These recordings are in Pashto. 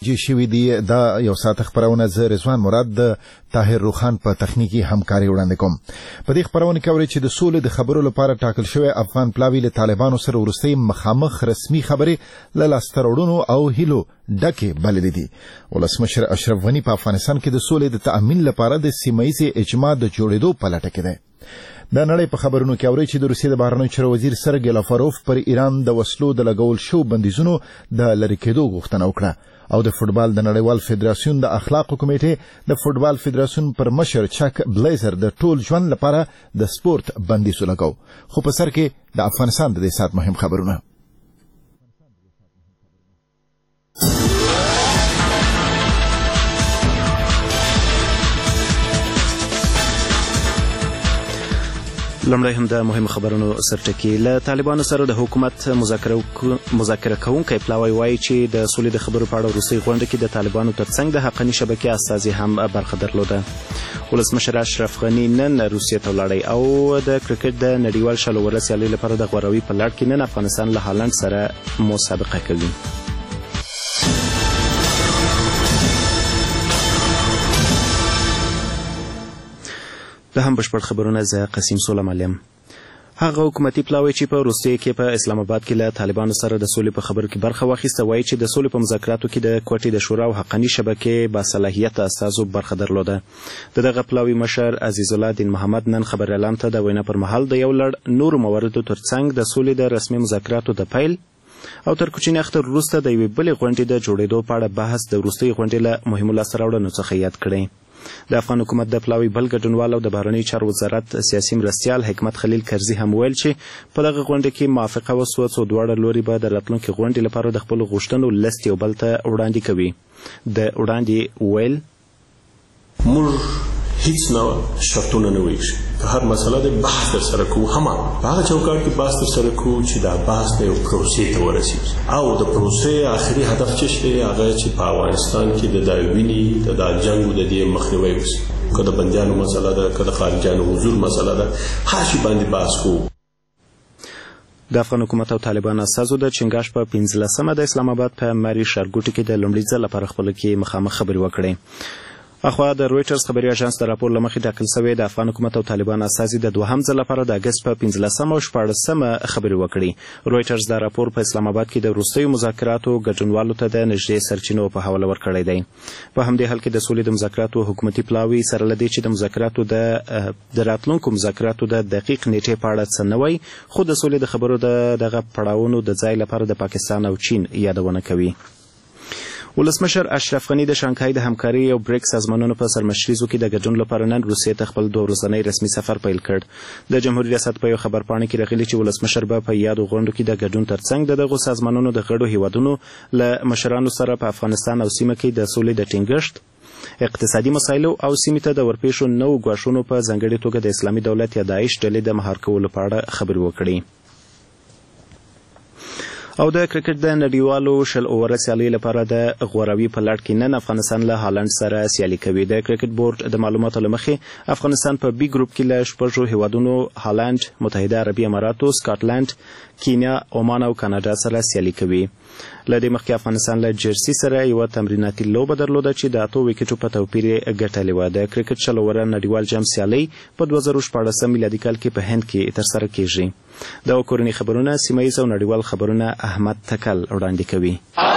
توجه شوی دی. دا یو ساعت خبرونه ز رضوان مراد د طاهر روخان په تخنیکی همکاري وړاندې کوم. په دې خبرونه کې اوري چې د سولې د خبرو لپاره ټاکل شوی افغان پلاوی له طالبانو سره ورستۍ مخامخ رسمي خبرې له لاسترورونو او هیلو ډکه بللې دي. ولسمشر اشرف غنی په افغانستان کې د سولې د تأمین لپاره د سیمایي اجماع د جوړېدو په لټه کې دی. د نړۍ په خبرونو کې اوري چې د روسیې د بهرنیو چارو وزیر سرګی لاوروف پر ایران د وسلو د لګول شو بندیزونو د لری کېدو غوښتنه وکړه او د فوتبال د نړیوال فدراسیون د اخلاقو کمیټې د فوتبال فدراسیون پر مشر چک بلیزر د ټول ژوند لپاره د سپورت بندیز لګاو. خو په سر کې د افغانستان د دې سات مهم خبرونه. لمړی هم د مهم خبرونو سرټکی. له طالبانو سره د حکومت مذاکره کوونکی پلاوی وایي چې د سولې د خبرو په اړه وروستۍ غونډه کې د طالبانو ترڅنګ د حقاني شبکې استازي هم برخه درلوده. ولسمشر اشرف غنی نن روسیې ته ولاړی او د کرکټ د نړیوال شلو ورځ سیالۍ لپاره د غوراوي په لړ کې نن افغانستان له هالند سره مسابقه کوي. د هم بشپړ خبرونه زه قسیم سولم علیم. هغه حکومتي پلاوی چې په روسیې کې په اسلام آباد کې له طالبانو سره د سولې په خبرو کې برخه واخیسته وایي چې د سولې په مذاکراتو کې د کوټې د شورا او حقاني شبکې با صلاحیت استازو برخه درلوده. دغه پلاوی مشر عزیز الله دین محمد نن خبر اعلان ته د وینا پر مهال د یو لړ نور مواردو ترڅنګ د سولې د رسمي مذاکراتو د پیل او تر کوچني اختر وروسته د یوې بلې غونډې د جوړېدو په اړه بحث د وروستۍ غونډې له مهمو لاسته راوړنو څخه یاد کړی. د افغان حکومت د پلاوی بل ګډونوال او د بهرنیو چارو وزارت سیاسي مرستیال حکمت خلیل کرزي هم ویل چې په دغه غونډه کې موافقه وسوه څو دواړه لوري به د راتلونکي غونډې لپاره د خپلو غوښتنو لست یو بل ته وړاندې کوي. د وړاندې ویل موږ هیڅ نه شرطونه نه ویږي. په هر مسله د بحث در سره کوو، هم په هغه چوکاټ کې بحث در سره کوو چې دا بحث د یو پروسې ته ورسېږي او د پروسې آخري هدف چې دی هغه چې په افغانستان کې د داویني د جنګ او د دې مخنیوی وشي. که د بندیانو مسله ده، که د خارجیانو حضور مسله ده، هر شي باندې بحث کوو. د افغان حکومت او طالبان استازو د چنګاش په 15مه د اسلام آباد په مری ښارګوټي کې د لومړي ځل لپاره خپل کې مخامخ خبرې وکړې. اخوا د رويټرز خبري اژانس د راپور لمخې ټاکل شوی د افغان حکومت او طالبان استازي د دوهم ځل لپاره د اگست په 15مه او 14مه خبري وکړي. رويټرز د راپور په اسلام آباد کې د وروستیو مذاکراتو ګډونوالو ته د نږدې سرچینو په حواله ورکړی دی. په همدې حال کې د سولې د مذاکراتو حکومتي پلاوی سره لدی چې د مذاکراتو د راتلونکو مذاکراتو د دقیق نیټې په اړه څه نه وایي، خو د سولې د خبرو دغه پړاوونو د ځای لپاره د پاکستان او چین یادونه کوي. ولسمشر اشرف غنی د شانګهای د همکاري او بریکس سازمانونو په سرمشریزو کې د ګډون لپاره نن روسیې ته خپل 2 ورځنی رسمي سفر پیل کړ. د جمهوریت ریاست په یو خبرپاڼه کې راغلي چې ولسمشر به په یادو غونډو کې د ګډون ترڅنګ دغه سازمانونو د غړو هیوادونو له مشرانو سره په افغانستان او سیمه کې د سولې د ټینګښت، اقتصادي مسایلو او سیمې ته د ورپېښو نوو ګواښونو په ځانګړې توګه د اسلامي دولت یا داعش ډلې د مهار کولو په اړه خبرې وکړي. او د کرکټ د نړیوالو شل اوور سیالۍ لپاره د غوراوي په لړ کې نن افغانستان له هالند سره سیالي کوي. د کرکټ بورډ د معلوماتو له مخې افغانستان په بي ګروپ کې له 6 هیوادونو هالند، متحده عربي اماراتو، سکاټلند، کینیا، عمان او کاناډا سره سیالي کوي. له دې مخکې افغانستان له جرسي سره یو تمریناتي لوبه درلوده چې د 8 وکټو په توپیر ګټلې و. د کرکټ شل اوور نړیوال جام سیالۍ په 2014 میلادي کال کې په هند کې ترسره کیږي. د کورنۍ خبرونه سیمایي او نړیوال خبرونه احمد تکل وړاندې کوي.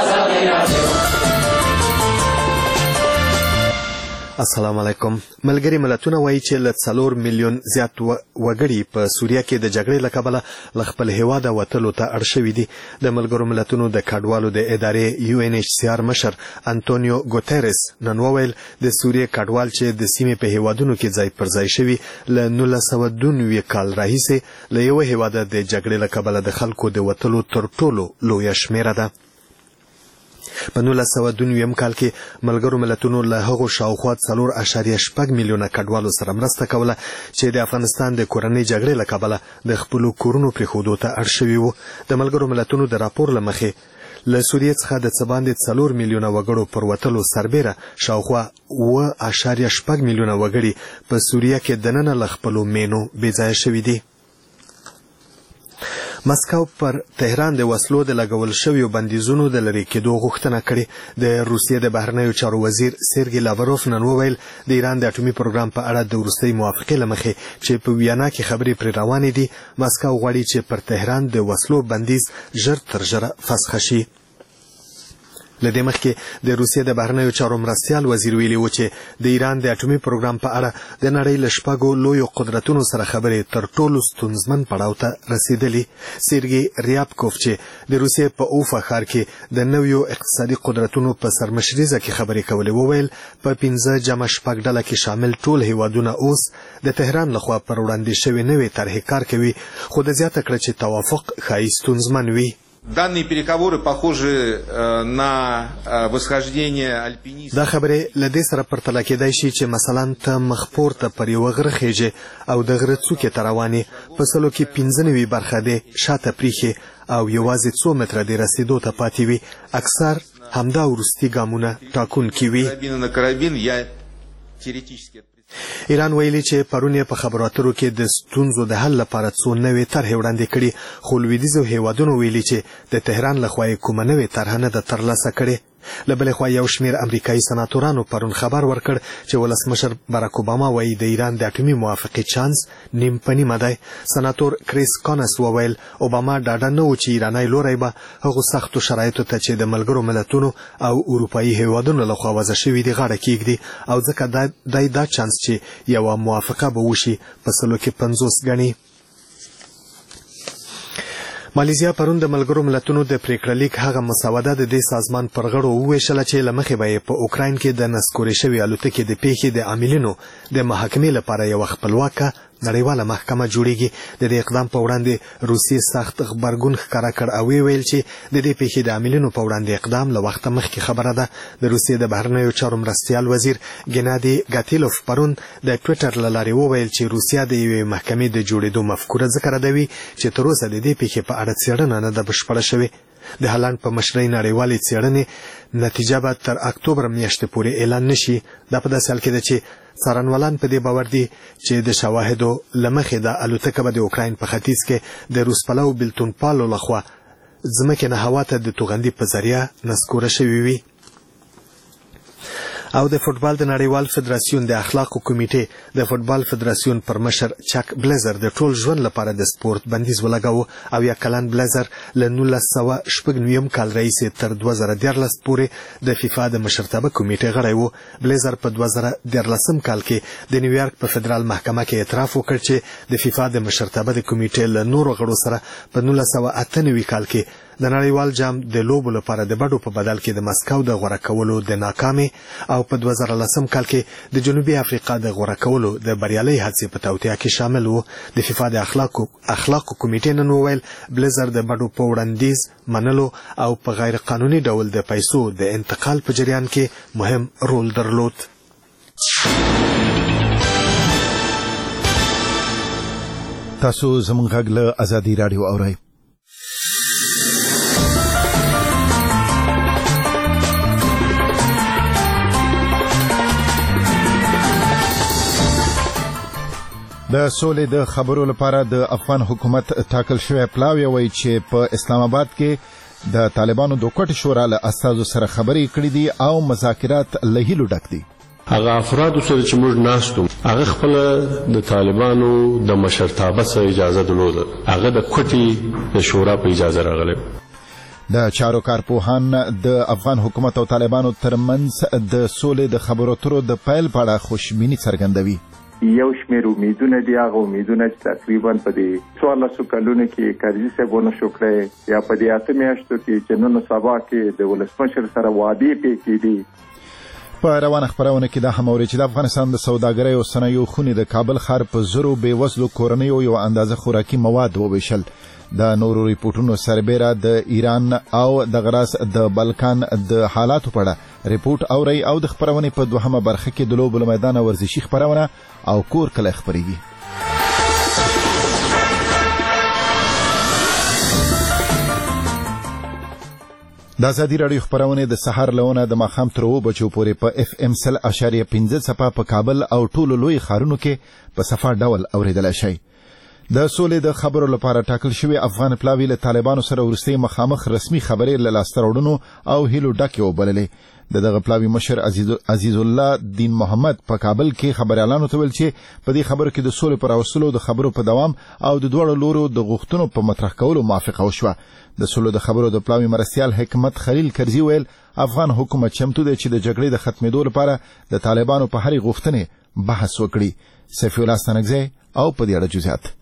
السلام علیکم. ملګری ملتونه وایي چې له 4 میلیون زیات وګړي په سوریه کې د جګړې له کبله له خپل هیواده وتلو ته اړ شوي دي. د ملګرو ملتونو د کډوالو د ادارې UNHCR مشر انټونیو ګوتيرس نن وویل د سوریه کډوال چې د سیمې په هیوادونو کې ځای پر ځای شوي له 1992 کال راهیسې له یو هیواده د جګړې له کبله د خلکو د وتلو تر ټولو لویه شمیره ده. په 1992 کال کې ملګرو ملتونو له هغو شاوخوا 4.8 میلیونه کډوالو سره مرسته کوله چې د افغانستان د کورنۍ جګړې له کبله د خپلو کورونو پرېښودو ته اړ شوي وو. د ملګرو ملتونو د راپور له مخې له سوریې څخه د څه باندې 4 میلیونه وګړو پر وتلو سربیره شاوخوا 7.8 میلیونه وګړي په سوریه کې دننه له خپلو مینو بې ځایه شوي دي. مسکو پر تهران د وسلو د لګول شویو بندیزونو د لرې کېدو غوښتنه کړې. د روسیې د بهرنیو چارو وزیر سرګي لاوروف نن وویل د ایران د اټومي پروګرام په اړه د وروستۍ موافقې له مخې چې په ویانا کې خبرې پرې روانې دي، مسکو غواړي چې پر تهران د وسلو بندیز ژر تر ژره فسخ شي. لدې مخکې د روسیې د بهرنیو چارو مرستیال وزیر ویلي و چې د ایران د اټومي پروګرام په اړه د نړۍ له شپږو لویو قدرتونو سره خبرې تر ټولو ستونزمن پړاو ته رسیدلي. سیرګي ریابکوف چې د روسیې په اوفا ښار کې د نویو اقتصادي قدرتونو په سرمشریزه کې خبرې کولې وویل په 15 جمع شپږ ډله کې شامل ټول هیوادونه اوس د تهران لخوا پر وړاندې شوې نوې طرحې کار کوي، خو د زیاته کړه چې توافق ښایي ستونزمن وي. Данные переговоры похожи на восхождение альпинистов. دا خبره لدې سره پرتله کېدای شي چې مثلا ته مخ پورته پر یو غره خېږي او د غره څوکې ته روانې، په سلو کې 15 برخه دې شاته پریښي او یوازې 2 متره د رسیدو ته پاتې وي. اکثر همدا وروستي ګامونه ټاکونکي وي. ایران ویلي چې پرون په خبرو اترو کې د ستونزو د حل لپاره څو نوې طرحې وړاندې کړي، خو لویدیځو هیوادونو ویلي چې د تهران لخوا یې کومه نوې طرحه نه ده ترلاسه کړې. له بلې خوا یو شمېر امریکایي سناتورانو پرون خبر ورکړ چې ولسمشر باراک اوباما وایي د ایران د اټومي موافقې چانس نیم په نیمه دی. سناتور کریس کانس وویل اوباما ډاډه نه و چې ایرانی لوری به هغو سختو شرایطو ته چې د ملګرو ملتونو او اروپایي هیوادونو لخوا وضع شوي دي غاړه کیږدي، او ځکه دی دا چانس چې یوه موافقه به وشي په سلو کې 50 ګڼي. مالیزیا پرون د ملګرو ملتونو د پریکړه لیک هغه مسوده د دې سازمان پر غړو وویشله چې له مخې به یې په اوکراین کې د نسکورې شوې الوتکې د پیښې د عاملینو د محاکمې لپاره یوه خپلواکه نړیواله محکمه جوړیږي. د دې اقدام په وړاندې روسیې سخت غبرګون ښکاره کړ او ویل چې د دې پیښې د عاملینو په وړاندې اقدام له وخته مخکې خبره ده. د روسیې د بهرنیو چارو مرستیال وزیر ګنادي ګاتیلوف پرون د ټویټر له لارې وویل چې روسیه د یوې محکمې د جوړېدو مفکوره ځکه ردوي چې تر اوسه د دې پیښې په اړه څېړنه نه ده بشپړه شوې. د هالند په مشرۍ نړیوالې څېړنې نتیجه به تر اکتوبر میاشتې پورې اعلان نشي. دا په داسې حال کې ده چې څارنوالان په دې باور دي چې د شواهدو له مخې د الوتکه به د اوکراین په ختیځ کې د روسپلو بیلتون پالو لخوا ځمکې نه هوا ته د توغندي په ذریعه نسکوره شوې وي. او د فوټبال د نړیوال فدراسیون د اخلاقو کمیټې د فوټبال فدراسیون پر مشر چک بلیزر د ټول ژوند لپاره د سپورت بندیز ولګاوه او یا کلن بلیزر له 1999 کال راهیسې تر 2014 پورې د فیفا د مشرتابه کمیټې غړی و. بلیزر په 2014 کال کې د نیویارک په فدرال محکمه کې اعتراف وکړ چې د فیفا د مشرتابه د کمیټې له نورو غړو سره په 1998 کال کې د نړیوال جام د لوبو لپاره د بډو په بدل کې د مسکو د غوړه کولو د ناکامۍ او په 2010 کال کې د جنوبي افریقا د غوړه کولو د بریالۍ هڅې په توطیه کې شامل وو. د فیفا د اخلاقو کمیټې نن وویل بلیزر د بډو په وړاندیز منلو او په غیر قانوني ډول د پیسو د انتقال په جریان کې مهم رول درلود. تاسو زموږ غږ له ازادي رادیو اورئ. د سولې د خبرو لپاره د افغان حکومت ټاکل شوی پلاوی وایي چې په اسلام آباد کې د طالبانو د کوټ شورا له استازو سره خبرې کړې دي او مذاکرات له هیلو ډک دي. هغه افراد سره چې موږ ناستو هغه خپل د طالبانو د مشرتابه سره اجازه درلوده، هغه د کوټي د شورا په اجازه راغله. د چارو کارپوهان د افغان حکومت او طالبانو ترمنځ د سولې د خبرو اترو د پیل په اړه خوشبیني څرګندوي. یو شمېر امیدونه دي، هغه امیدونه چې تقریبا په دې 14 کلونو کې کرزي صاحبونو شو کړی یا په دې 8 میاشتو کې چې نن سبا کې د ولسمشر سره وعده پېښې دي. په روانه خبرونه کې دا هم اوري چې د افغانستان د سوداګرۍ او صنایعو خونې د کابل ښار په زرو بېوزلو کورنیو یو اندازه خوراکي مواد وویشل. د نورو ریپورتونو سربېره د ایران او د غراس د بلکان د حالاتو په اړه ریپورت اوري او د خبرونې په دوهمه برخه کې د لوبو میدان ورزشي خبرونه او کور کله خبريږي. د ازادي رادیو خبرونه د سحر لونه د ماخام تر 2 بجو پورې په اف ام 0.5 صفه په کابل او ټولو لوی ښارونو کې په صفه ډول اوریدل شي. د سولې د خبرو لپاره ټاکل شوی افغان پلاوی له طالبانو سره ورستي مخامخ رسمي خبرې له لاسته راوړنو او هیلو ډکې وبللې دغه پلاوی مشر عزیز الله دین محمد په کابل کې خبريالانو ته ویل چې په دې خبرو کې د سولې پر اوسلو د خبرو په دوام او د دوړو لورو د غوښتنو په مطرح کولو موافقه وشوه د سولې د خبرو د پلاوی مرستيال حکمت خلیل کرزي ویل افغان حکومت چمتو دی چې د جګړې د ختمېدو لپاره د طالبانو په هرې غوښتنې بحث وکړي سفی الله ستانکزی او په دې اړه جزئیات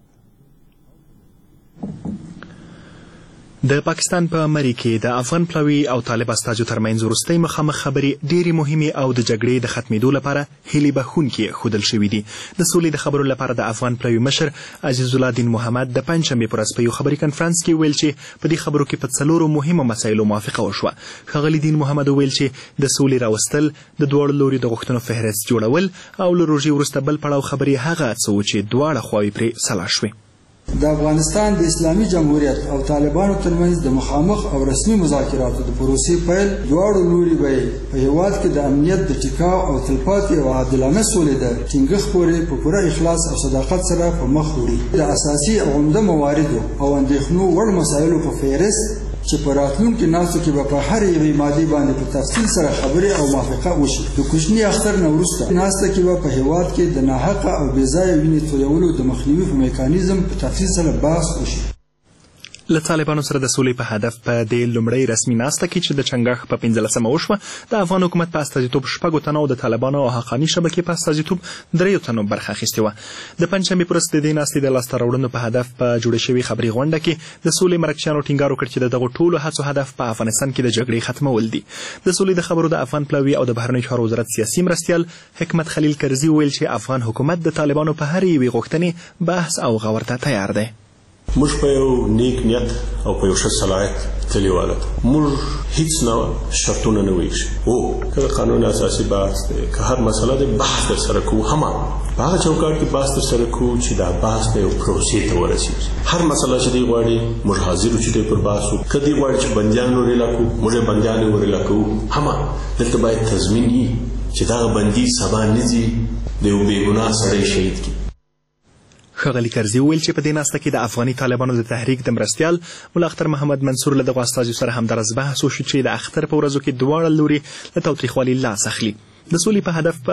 د پاکستان په مری کې د افغان پلاوی او طالب استازو ترمنځ وروستۍ مخامخ خبرې ډېری مهمه او د جګړې د ختمېدو لپاره هلي بخونکي خودل شوې دي د سولې د خبرو لپاره د افغان پلاوی مشر عزیز الله دین محمد د پنځشنبه پر ورځ په یو خبري کانفرنس کې ویل چې په دې خبرو کې په څلورو مهمو مسایلو موافقه وشوه ښاغلي دین محمد ویل چې د سولې راوستل د دوړو لوري د غوښتنو فهرست جوړول او له روژې وروسته بل پړاو خبرې هغه څه چې دواړه خواوې پرې سلا شوې د افغانستان د اسلامي جمهوریت او طالبانو ترمنځ د مخامخ او رسمي مذاکراتو د پروسې پیل دواړو لوري به په هیواد کې د امنیت د ټیکاو او تلپاتې او عادلانه سولې د ټینګښت پورې په پوره اخلاص او صداقت سره په مخ وړي د اساسي او عمده مواردو او اندېښنو وړ مسایلو په فهرست چې په راتلونکي ناستو کې به په هر یوې مادې باندې په تفصیل سره خبرې او موافقه وشي د کوچني اختر نه وروسته ناسته کې به په هیواد کې د ناحقه او بې ځایه وینې تویولو د مخنیوي په میکانیزم په تفصیل سره بحث وشي له طالبانو سره د سولې په هدف په د لومړی رسمي ناسته کې چې د چنګاښ په 15مه وشوه د افغان حکومت په استازیتوب شپږو تنو د طالبانو او حقاني شبکې په استازیتوب دریو تنو برخه اخیستې وه د پنځشنبې پر ورځ د دې ناستې د لاسته راوړنو په هدف په جوړې شوې خبري غونډه کې د سولې مرکچیانو ټینګار وکړ چې دغه ټولو هڅو هدف په افغانستان کې د جګړې ختمول دي د سولې د خبرو د افغان پلاوی او د بهرنیو چارو وزارت سیاسي مرستیال حکمت خلیل کرزي ویل چې افغان حکومت د طالبانو په هر یوې غوښتنې بحث او غور ته تیار دی موږ په یو نیک نیت او په یو ښه صلاحیت تللی والا موږ هیڅ نه شرطونه نه ویښ او که قانون اساسي بحث دی که هر مسله د بحث در سره کوو همان په هغه چوکاټ کې بحث در سره کوو چې دا بحث د یو پروسې ته ورسېږي هر مسله چې دی غواړي موږ حاضر یو چې دی پر بحث وکړو که دی غواړي چې بندیان ورېلا کوو موږ بندیان ورېلا کوو همان دلته باید تضمین وي چې دغه بندي سبا نه ځي د یو بېګناه سړی شهید کړي ښاغلي کرزي وویل چې په دې ناسته کې د افغاني طالبانو د تحریک د مرستیال ملا اختر محمد منصور له دغو استازو سره همدارس بحث وشو چې د اختر په ورځو کې دواړه لوري له تاوتریخوالي لاس اخلي د سولې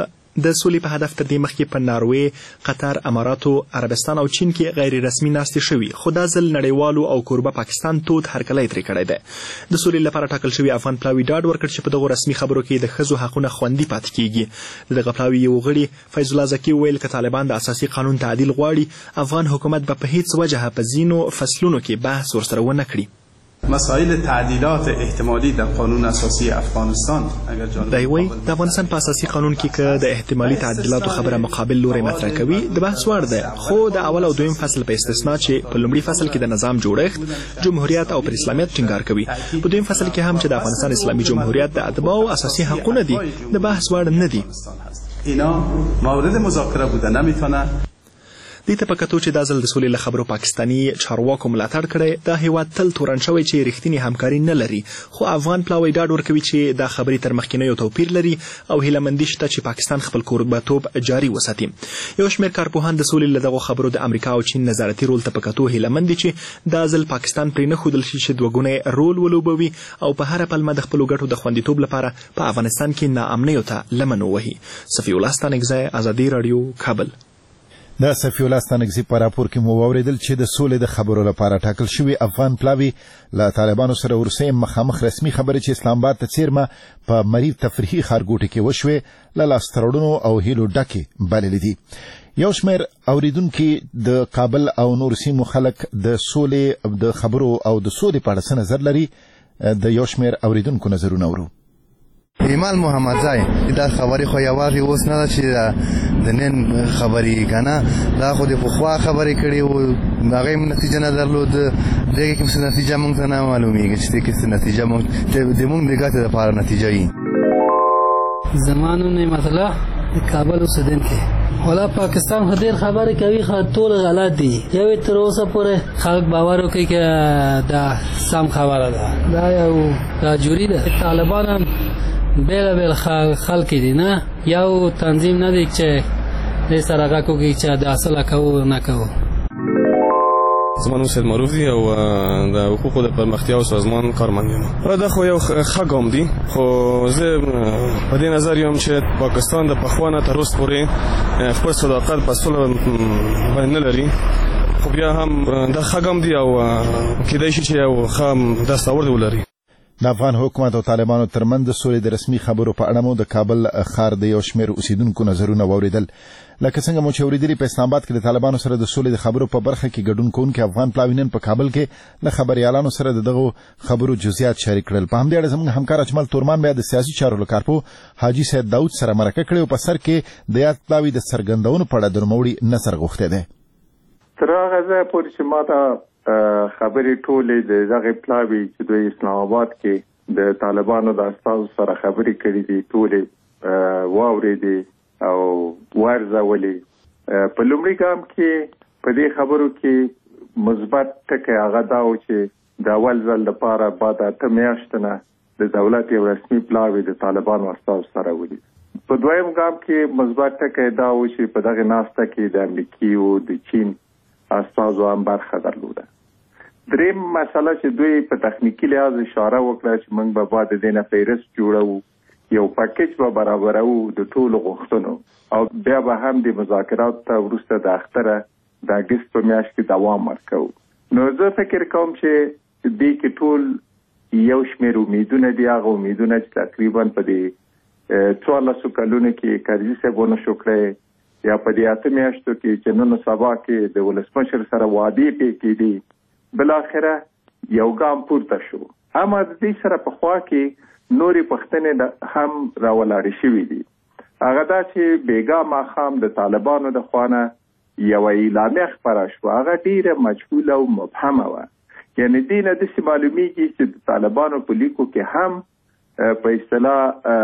په هدف تر دې مخکې په ناروې قطر اماراتو عربستان او چین کې غیر رسمي ناستې شوي خو دا ځل نړیوالو او کوربه پاکستان تود هرکلی ترې کړی دی د سولې لپاره ټاکل شوي افغان پلاوي ډاډ ورکړ چې په دغو رسمي خبرو کې د ښځو حقونه خوندي پاتې کیږي د دغه پلاوي یو غړي فیض الله زکي ویل که طالبان د اساسي قانون تعدیل غواړي افغان حکومت به په هیڅ وجه په ځینو فصلونو کې بحث ورسره ونه کړي مسائل تعدیلات احتمالی در قانون اساسی افغانستان دایوي د افغانستان په اساسي قانون کې که د احتمالي تعدیلاتو خبره مقابل لوري مطرح کوي د بحث وړ ده خو د اول او دویم فصل په استثنا چې په لومړي فصل کې د نظام جوړښت جمهوریت او پر اسلامیت ټینګار کوي په دویم فصل کې هم چې د افغانستان اسلامي جمهوریت د اتباع اساسي حقوقونه دي د بحث وړ نه دي اینا مورد مذاکره بوده نمیتونه دې ته په کتو چې دا ځل د سولې له خبرو پاکستاني چارواکو ملاتړ کړی دا هیواد تل تورن شوی چې رښتینې همکاري نه لري خو افغان پلاوی ډاډ ورکوي چې دا خبرې تر مخکینیو توپیر لري او هیلهمندي شته چې پاکستان خپل کوربهتوب جاري وساتي یو شمېر کارپوهان د سولې له دغو خبرو د امریکا او چین نظارتي رول ته په کتو هیلهمند دي چې دا ځل پاکستان پرې نه ښودل شي چې دوه رول ولوبوي او په هره پلمه د خپلو ګټو د خوندیتوب لپاره په افغانستان کې ناامنیو ته لمن ووهي صفي الله ستانکزی ازادي راډیو کابل د سفی الله ستانکزي په راپور کې مو واوریدل چې د سولې د خبرو لپاره ټاکل شوی افغان پلاوی له طالبانو سره ورسې مخامخ رسمي خبرې چې اسلام آباد ته څیرمه په مری تفریحي ښارګوټي کې وشوې له لاسته راوړنو او هیلو ډکې بللې دي یو شمېر اوریدونکي د کابل او نور سیمو خلک د سولې د خبرو او د سولې په اړه څه نظر لري د یو شمېر اوریدونکو نظرونه اورو ایمال محمد زای دا خبرې خو یوازې اوس نه ده چې د نن خبرې کنه دا خو د پخوا خبرې کړې وو هغه هم نتیجه نه درلود دغه کوم څه نتیجه موږ ته نه معلومیږي چې څه نتیجه موږ د موږ د ګټې لپاره نتیجه وي زمانو نعمت الله د کابل اوسیدونکی ولا پاکستان خو ډېر خبرې کوي خو ټول غلط دي یو تر اوسه پورې خلک باور کوي چې دا سم خبره ده دا یو راجوري ده طالبان هم بیل خلک دي نه یو تنظیم نه دی چې د سره راکوږي چې د اصله کوو نه کوو زما نوم سید معروف دی او د حقوقو د پرمختیا سازمان کارمند یم. دا خو یو ښه ګام دی، خو زه په دې نظر یم چې پاکستان د پخوانه تر اوسه پورې خپل صداقت په صلح باندې نه لري، خو بیا هم دا ښه ګام دی او کېدای شي چې یو ښه دستاورد ولري. د افغان حکومت او طالبانو ترمنځ د سولې د رسمي خبرو په اړه مو د کابل ښار د یو شمېر اوسیدونکو نظرونه واورېدل. لکه څنګه مو چې اورېدلي په اسلام آباد کې د طالبانو سره د سولې د خبرو په برخه کې ګډون کوونکي افغان پلاوي نن په کابل کې له خبريالانو سره دغه خبرو جزئیات شریک کړل. په همدې اړه زموږ همکار اجمل تورمان بیا د سیاسي چارو کارپو حاجی سید داود سره مرکه کړې او په سر کې د یاد پلاوي د څرګندونو په اړه د نوموړي نظر غوښتی دی. تر هغه ځایه پورې چې ما ته خبرې ټولې د دغه پلاوي چې د اسلام آباد کې د طالبانو د استازو سره خبرې کړې دي ټولې واورېدې او ورزولې. په لومړي ګام کې په دې خبرو کې مثبت ټکی هغه دا و چې د اول ځل لپاره بعد 8 میاشتې نه د دولت یو رسمي پلاوی د طالبانو استازو سره ولید. په دویم ګام کې مثبت ټکی دا و چې په دغه ناسته کې د امریکا او د چین استازو هم برخه درلوده. دریم مسله چې دوی په تخنیکی لحاظ اشاره وکړه چې موږ به بعد د دې نه فهرست جوړو، یو پاکیج به برابرو د ټولو غوښتنو او بیا به هم د مذاکراتو ته وروسته د اختره د اګست په میاشت کې دوام ورکوو. نو زه فکر کوم چې دې کې ټول یو شمېر امیدونه دي، هغه امیدونه چې تقریبا په دې 14 کلونو کې کرزي صاحب ونشو کړی یا په دې 8 میاشتو کې چې نن سبا کې د ولسمشر سره وعدې پکې دي، بل اخره یو ګام پورته شو. هم د دې سره په خوا کې نورې پښتنې هم راولاړې شوې دي. هغه دا چې بیګا ماښام د طالبانو د خوانه یو اعلامیه خپره شوه، هغه ډیره مجهوله او مبهمه وه. یعنې دې نه داسې معلومیږي چې د طالبانو په لیکو کې هم په اصطلاح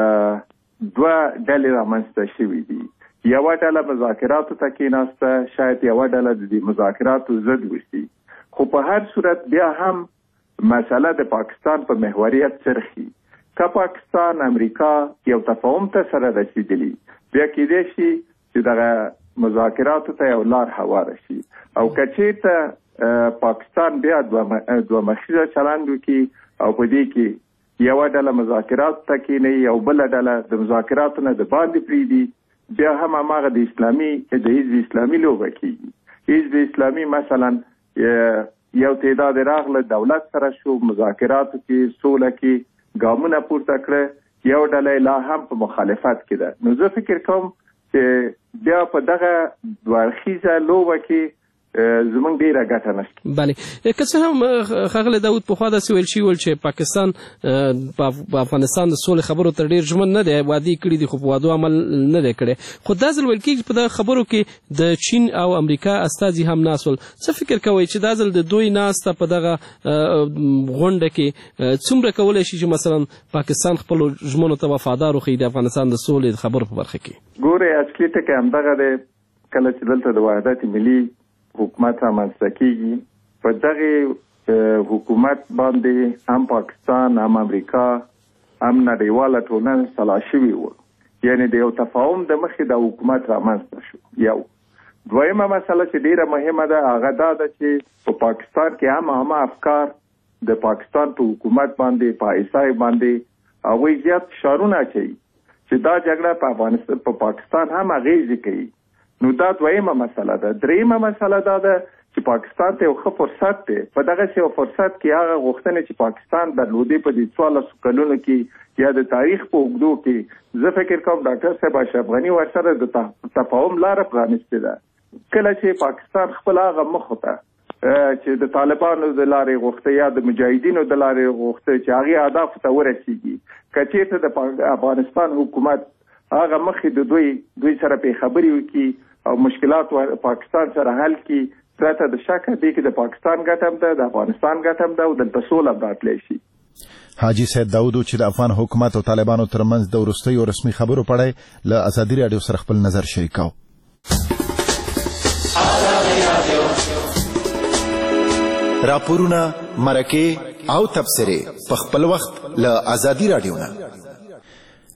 دوه ډلې رامنځته شوې دي. یوه ډله مذاکراتو ته کېناسته، شاید یوه ډله د دې مذاکراتو ضد وشي، خو په هر صورت بیا هم مسله د پاکستان په محوریت څرخي. که پاکستان امریکا یو تفاهم ته سره رسیدلی، بیا کېدای شي چې دغه مذاکراتو ته یو لار هواره شي، او که چېرته پاکستان بیا دوه مخیزه چلند وکړي او په دې کې یوه ډله مذاکراتو ته کېنوي او بله ډله د مذاکراتو نه د باندې پرېږدي، بیا هم هماغه د حزب اسلامي لوبه کېږي. حزب اسلامي مثلا یو تعداد راغله دولت سره شو، مذاکراتو کې سوله کې ګامونه پورته کړه، یو ډله لا هم په مخالفت کې ده. نو زه فکر کوم چې بیا په دغه دوه لوبه کې زمونږ ډیره ګټه نشته. بله، که څه هم ښاغلی داود پخوا داسې ویل شوي ول چې پاکستان په افغانستان د سولې خبرو ته ډېر ژمن نه دی، وعدې کړي دي خو په وعدو عمل نه دی کړی. خو دا ځل ویل کېږي په دغه خبرو کې د چین او امریکا استازي هم ناست ول. څه فکر کوئ چې دا ځل د دوی ناسته په دغه غونډه کې څومره کولی شي چې مثلا پاکستان خپلو ژمنو ته وفادار وښیي د افغانستان د سولې د خبرو په برخه کې؟ ګورئ، اصلي ټکی همدغه دی، کله چې دلته د وحدت ملي حکومت رامنځته کېږي، په دغه حکومت باندې هم پاکستان هم امریکا هم نړیواله ټولنه سلا شوي وو. یعنې د یو تفاهم د مخې د حکومت رامنځته شو. یو دویمه مسله چې ډیره مهمه ده هغه دا ده چې په پاکستان کې هم افکار د پاکستان په حکومت باندې په ایسای باندې هغوی زیات فشارونه اچوي چې دا جګړه په افغانستان په پاکستان هم اغیزې کوي. نو دا دویمه مسله ده. دریمه مسله دا ده چې پاکستان ته یو ښه فرصت دی. په دغسې یو فرصت کې هغه غوښتنې چې پاکستان درلودې په دې 14 کلونو کې یا د تاریخ په اوږدو کې، زه فکر کوم ډاکټر صاحب اشرف غني ورسره د تفاهم لاره پرانیستې ده. کله چې پاکستان خپل هغه مخو ته چې د طالبانو د لارې غوښته یا د مجاهدینو د لارې غوښته چې هغې اهدافو ته ورسېږي، که چېرته د افغانستان حکومت هغه مخې د دوی سره پې خبرې وکړي او مشکلات پاکستان سره حل کړي، پرته د شکه دې کې د پاکستان ګټه هم ده، د افغانستان ګټه هم ده او دلته سوله به راتلی شي. حاجی سید داود چې د افغان حکومت او طالبانو ترمنځ د وروستیو رسمي خبرو په اړه له ازادي راډیو سره خپل نظر شریکاو. راپورونه، مرکې او تبصرې په خپل وخت له ازادي راډیو نه.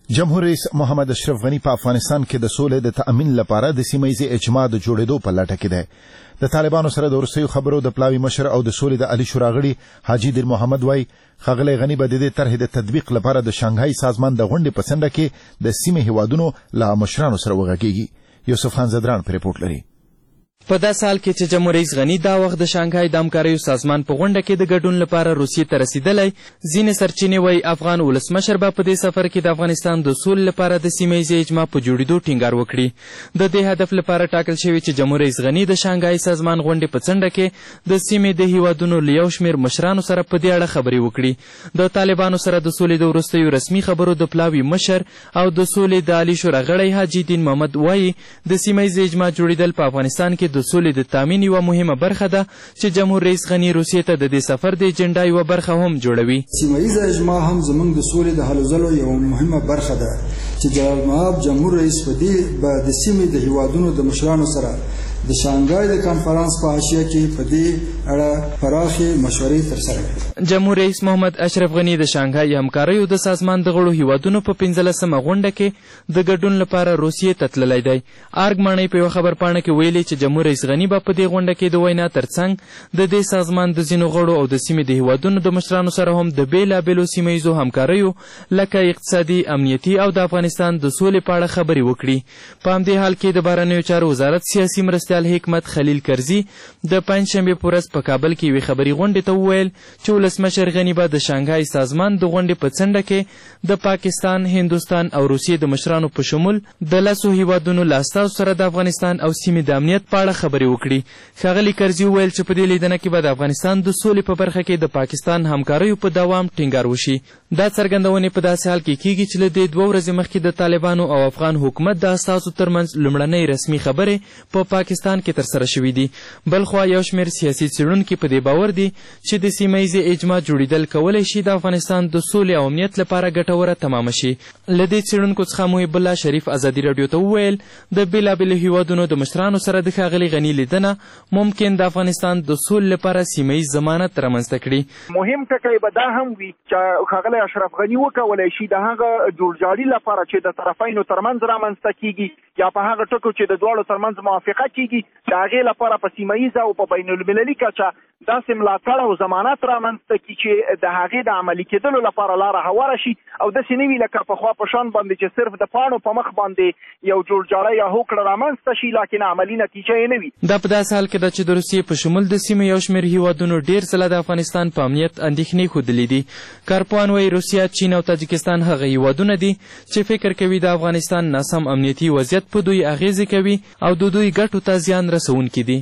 جمهور رئیس محمد اشرف غنی په افغانستان کې د سولې د تأمین لپاره د سیمه‌ییز اجماع د جوړېدو په لټه کې دی. د طالبانو سره د وروستیو خبرو د پلاوي مشر او د سولې د عالی شورا غړي حاجي دیر محمد وایي ښاغلی غني به د دې طرحې د تطبیق لپاره د شانګهای سازمان د غونډې په څنډه کې د سیمې هیوادونو له مشرانو سره وغږیږي. یوسف خان زدران په ریپورټ لري. په داسې حال کې چې جمهور رئیس غني دا وخت د شانګهای د همکاریو سازمان په غونډه کې د ګډون لپاره روسیې ته رسیدلی، ځینې سرچینې وایي افغان ولسمشر به په دې سفر کې د افغانستان د سولې لپاره د سیمهییزې اجماع په جوړېدو ټینګار وکړي. د دې هدف لپاره ټاکل شوي چې جمهور رئیس غني د شانګهای سازمان غونډې په څنډه کې د سیمې د هیوادونو له یو شمېر مشرانو سره په دې اړه خبرې وکړي. د طالبانو سره د سولې د وروستیو رسمي خبرو د پلاوي مشر او د سولې د عالی شورا غړی حاجي دین محمد وایي د سیمهییزې اجماع جوړېدل په افغانستان کې د سولې د تامین یوه مهمه برخه ده چې جمهور رئیس غني روسیې ته د دې سفر د اجنډا یوه برخه هم جوړوي. سیمهییزه اجماع هم زموږ د سولې د هلو ځلو یوه مهمه برخه ده چې جلال مآب جمهور رئیس په دې به د سیمې د هیوادونو د مشرانو سره د شانګهای د کانفرانس په حاشیه کې په دې اړه پراخې مشورې ترسره کړي. جمهور رئیس محمد اشرف غني د شانګهای همکاریو د سازمان د غړو هیوادونو په 15مه غونډه کې د ګډون لپاره روسیې ته تللی دی. آرګ ماڼۍ په یوه خبرپاڼه کې ویلي چې جمهور رئیس غني به په دې غونډه کې د وینا ترڅنګ د دې سازمان د ځینو غړو او د سیمې د هیوادونو د مشرانو سره هم د بېلابېلو سیمهییزو همکاریو لکه اقتصادي، امنیتي او د افغانستان د سولې په اړه خبرې وکړي. په همدې حال کې د بهرنیو چارو وزارت سیاسي مرستیال حکمت خلیل کرزي د پنجشنبې په ورځ په کابل کې یوې خبري غونډې ته وویل چې ولسمشر غني به د شانګهای سازمان د غونډې په څنډه کې د پاکستان، هندوستان او روسیې د مشرانو په شمول د 10 هیوادونو له استازو سره د افغانستان او سیمې د امنیت په اړه خبرې وکړي. ښاغلي کرزي وویل چې په دې لیدنه کې به د افغانستان د سولې په برخه کې د پاکستان همکاریو په دوام ټینګار وشي. دا څرګندونې په داسې حال کې کیږي چې له دې 2 ورځې مخکې د طالبانو او افغان حکومت د استازو ترمنځ لومړنۍ رسمي خبرې په پاکستان کې ترسره شوي دي. بلخوا یو شمېر سیاسي څېړونکي په دې باور دي چې د سیمهییزې اجماع جوړېدل کولی شي د افغانستان د سولې او امنیت لپاره ګټوره تمامه شي. له دې څېړونکو څخه محب الله شریف ازادي راډیو ته وویل د بېلابېلو هیوادونو د مشرانو سره د ښاغلي غني لیدنه ممکن د افغانستان د سولې لپاره سیمهییز ضمانت رامنځته کړي. مهم ټکی به دا هم وي چې ښاغلی اشرف غني وکولی شي د هغه جوړجاړي لپاره چې د طرفینو ترمنځ رامنځته کیږي یا په هغه ټکو چې د دواړو ترمنځ موافقه کیږي د هغې لپاره په سیمهییزه او په بین المللي کچه داسې ملاتړ او ضمانت رامنځته کړي چې د هغې د عملي کېدلو لپاره لاره هواره شي او داسې نه وي لکه پخوا په شان باندې چې صرف د پاڼو په مخ باندې یو جوړجاړی یا هوکړه رامنځته شي لکن عملي نتیجه یې نه وي. دا په داسې حال کې ده چې د روسیې په شمول د سیمې یو شمېر هیوادونو ډېر ځله د افغانستان په امنیت اندېښنې ښودلې دي. کارپوهان وایي روسیه، چین او تاجکستان هغه هیوادونه دي چې فکر کوي د افغانستان ناسم امنیتي وضعیت په دوی اغیزې کوي او د دوی ګټو ته زیان رسونکي دي.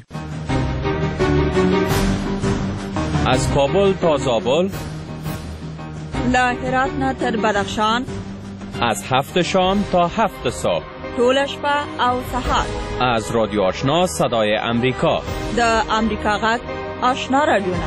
از کابل تا زابل، له هرات نه تر بدخشان، از 7 شام تا 7 صبح، ټوله شپه او سهار، از رادیو آشنا صدای امریکا، د امریکا غږ آشنا رادیوونه.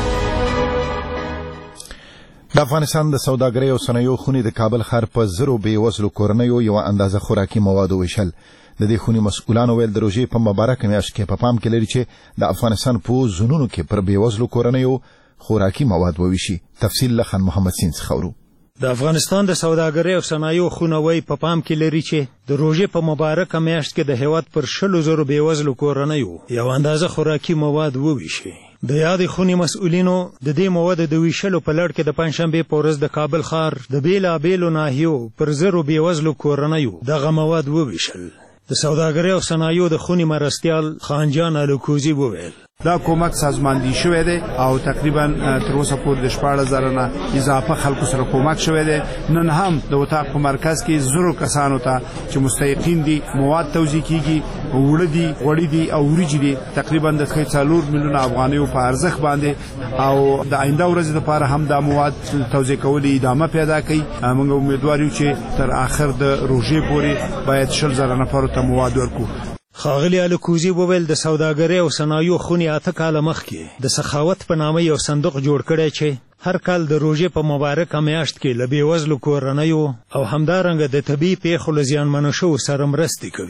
د افغانستان د سوداګرۍ او صنایعو خونې د کابل ښار په 1000 بېوزلو کورنیو یوه اندازه خوراکي موادو ویشل. د دې خونې مسؤلانو ویل د روژې په مبارکه میاشت کې په پام کې لري چې د افغانستان په زونونو کې پر بېوزلو کورنیو خوراکي مواد وویشي. تفصیل له خان محمد سین څخه اورو. د افغانستان د سوداګرۍ او صنایعو خونه وایي په پام کې لري چې د روژې په مبارکه میاشت کې د هېواد پر 100,000 بېوزلو کورنیو یو اندازه خوراکي مواد وویشي. د یادې خونې مسؤلینو د دې موادو د ویشلو په لړ کې د پنجشنبې په ورځ د کابل ښار د بېلابېلو ناحیو پر 1000 بېوزلو کورنیو دغه مواد وویشل. د سوداګرۍ او صنایعو د خونې مرستیال خانجان الکوزي وویل دا کومک سازماندهي شوی دی او تقریبا تر اوسه پورې د 14,000 نه اضافه خلکو سره کومک شوی دی. نن هم د وطاق په مرکز کې 1000 کسانو ته چې مستحقین دي مواد توزیع کیږي، وړه دي، غوړي دي او وریجې دي، تقریبا د 4 میلیونه افغانیو په ارزښت باندې او د آینده ورځې لپاره هم دا مواد توزیع کول ادامه پیدا کوي. موږ امیدوار یو چې تر آخر د روژې پورې باید 100,000 نفرو ته مواد ورکړو. ښاغلي الکوزي وویل د سوداګرۍ او صنایعو خونې 8 کاله مخکې د سخاوت په نامه یو صندوق جوړ کړی چې هر کال د روژې په مبارکه میاشت کې له بېوزلو کورنیو او همدارنګه د طبیعي پیښو له زیانمنو شوو سره مرستې کوي.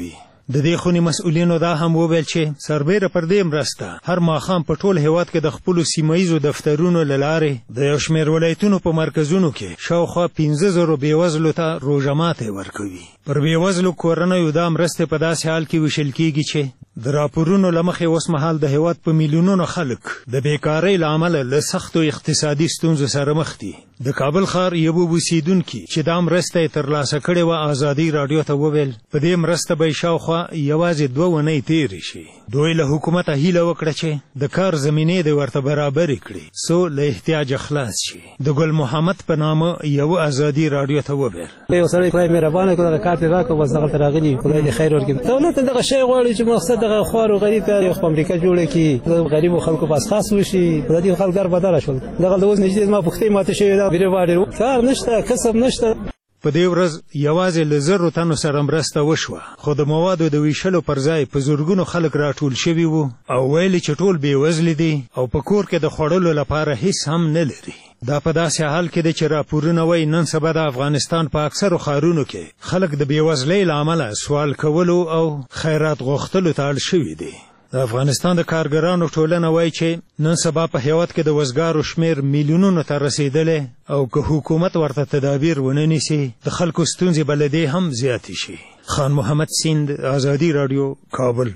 د دې خونې مسؤلینو دا هم وویل چې سربیره پر دې مرسته هر ماښام په ټول هیواد کې د خپلو سیمه ییزو دفترونو له لارې د یو شمېر ولایتونو په مرکزونو کې شاوخوا 15,000 بېوزلو ته روژه ماتې ورکوي. پر بېوزلو کورنیو دا مرستې په داسې حال کې ویشل کېږي چې د راپورونو له مخې اوس مهال د هیواد په میلیونونو خلک د بیکارۍ له امله له سختو اقتصادي ستونزو سره مخ دي. د کابل ښار یو اوسیدونکي چې دا مرسته یې ترلاسه کړې وه ازادي راډیو ته وویل په دې مرسته به یې شاوخوا یوازې 2 اونۍ تېرې شي. دوی له حکومته هیله وکړه چې د کار زمینې دې ورته برابرې کړي څو له احتیاجه خلاص شي. د ګل محمد په نامه یو ازادي راډیو ته وویل یو سړی خدای مهربانه کړو دغه کار پرې راکړو بس دغلته راغلي خدای دې خیر ورکړي. دولت دغه شی غواړي چې مقصد دغه خوار و غریب ته یو فابریکه جوړه کړي د غریبو خلکو په اساس وشي. په دې خلک بدله شول دغه د اوس نږدې زما پوښتنې ماته شوې ده بیرې کار نشته کسب نشته. په دې ورځ یوازې له 100 تنو سره مرسته وشوه خو د موادو د ویشلو پر ځای په زرګونو خلک راټول شوي وو او ویلي چې ټول بېوزلي دي او په کور کې د خوړلو لپاره هیڅ هم نه لري. دا په داسې حال کې دی چې راپورونه وایي نن سبا د افغانستان په اکثرو ښارونو کې خلک د بېوزلۍ له امله سوال کولو او خیرات غوښتلو ته اړ شوي دي. د افغانستان د کارګرانو ټولنه وایي چې نن سبا په هیواد کې د وزګارو شمیر میلیونونو ته رسیدلی او که حکومت ورته تدابیر ونه نیسي د خلکو ستونزې به له دې هم زیاتې شي. خان محمد سیند، ازادي راډیو، کابل.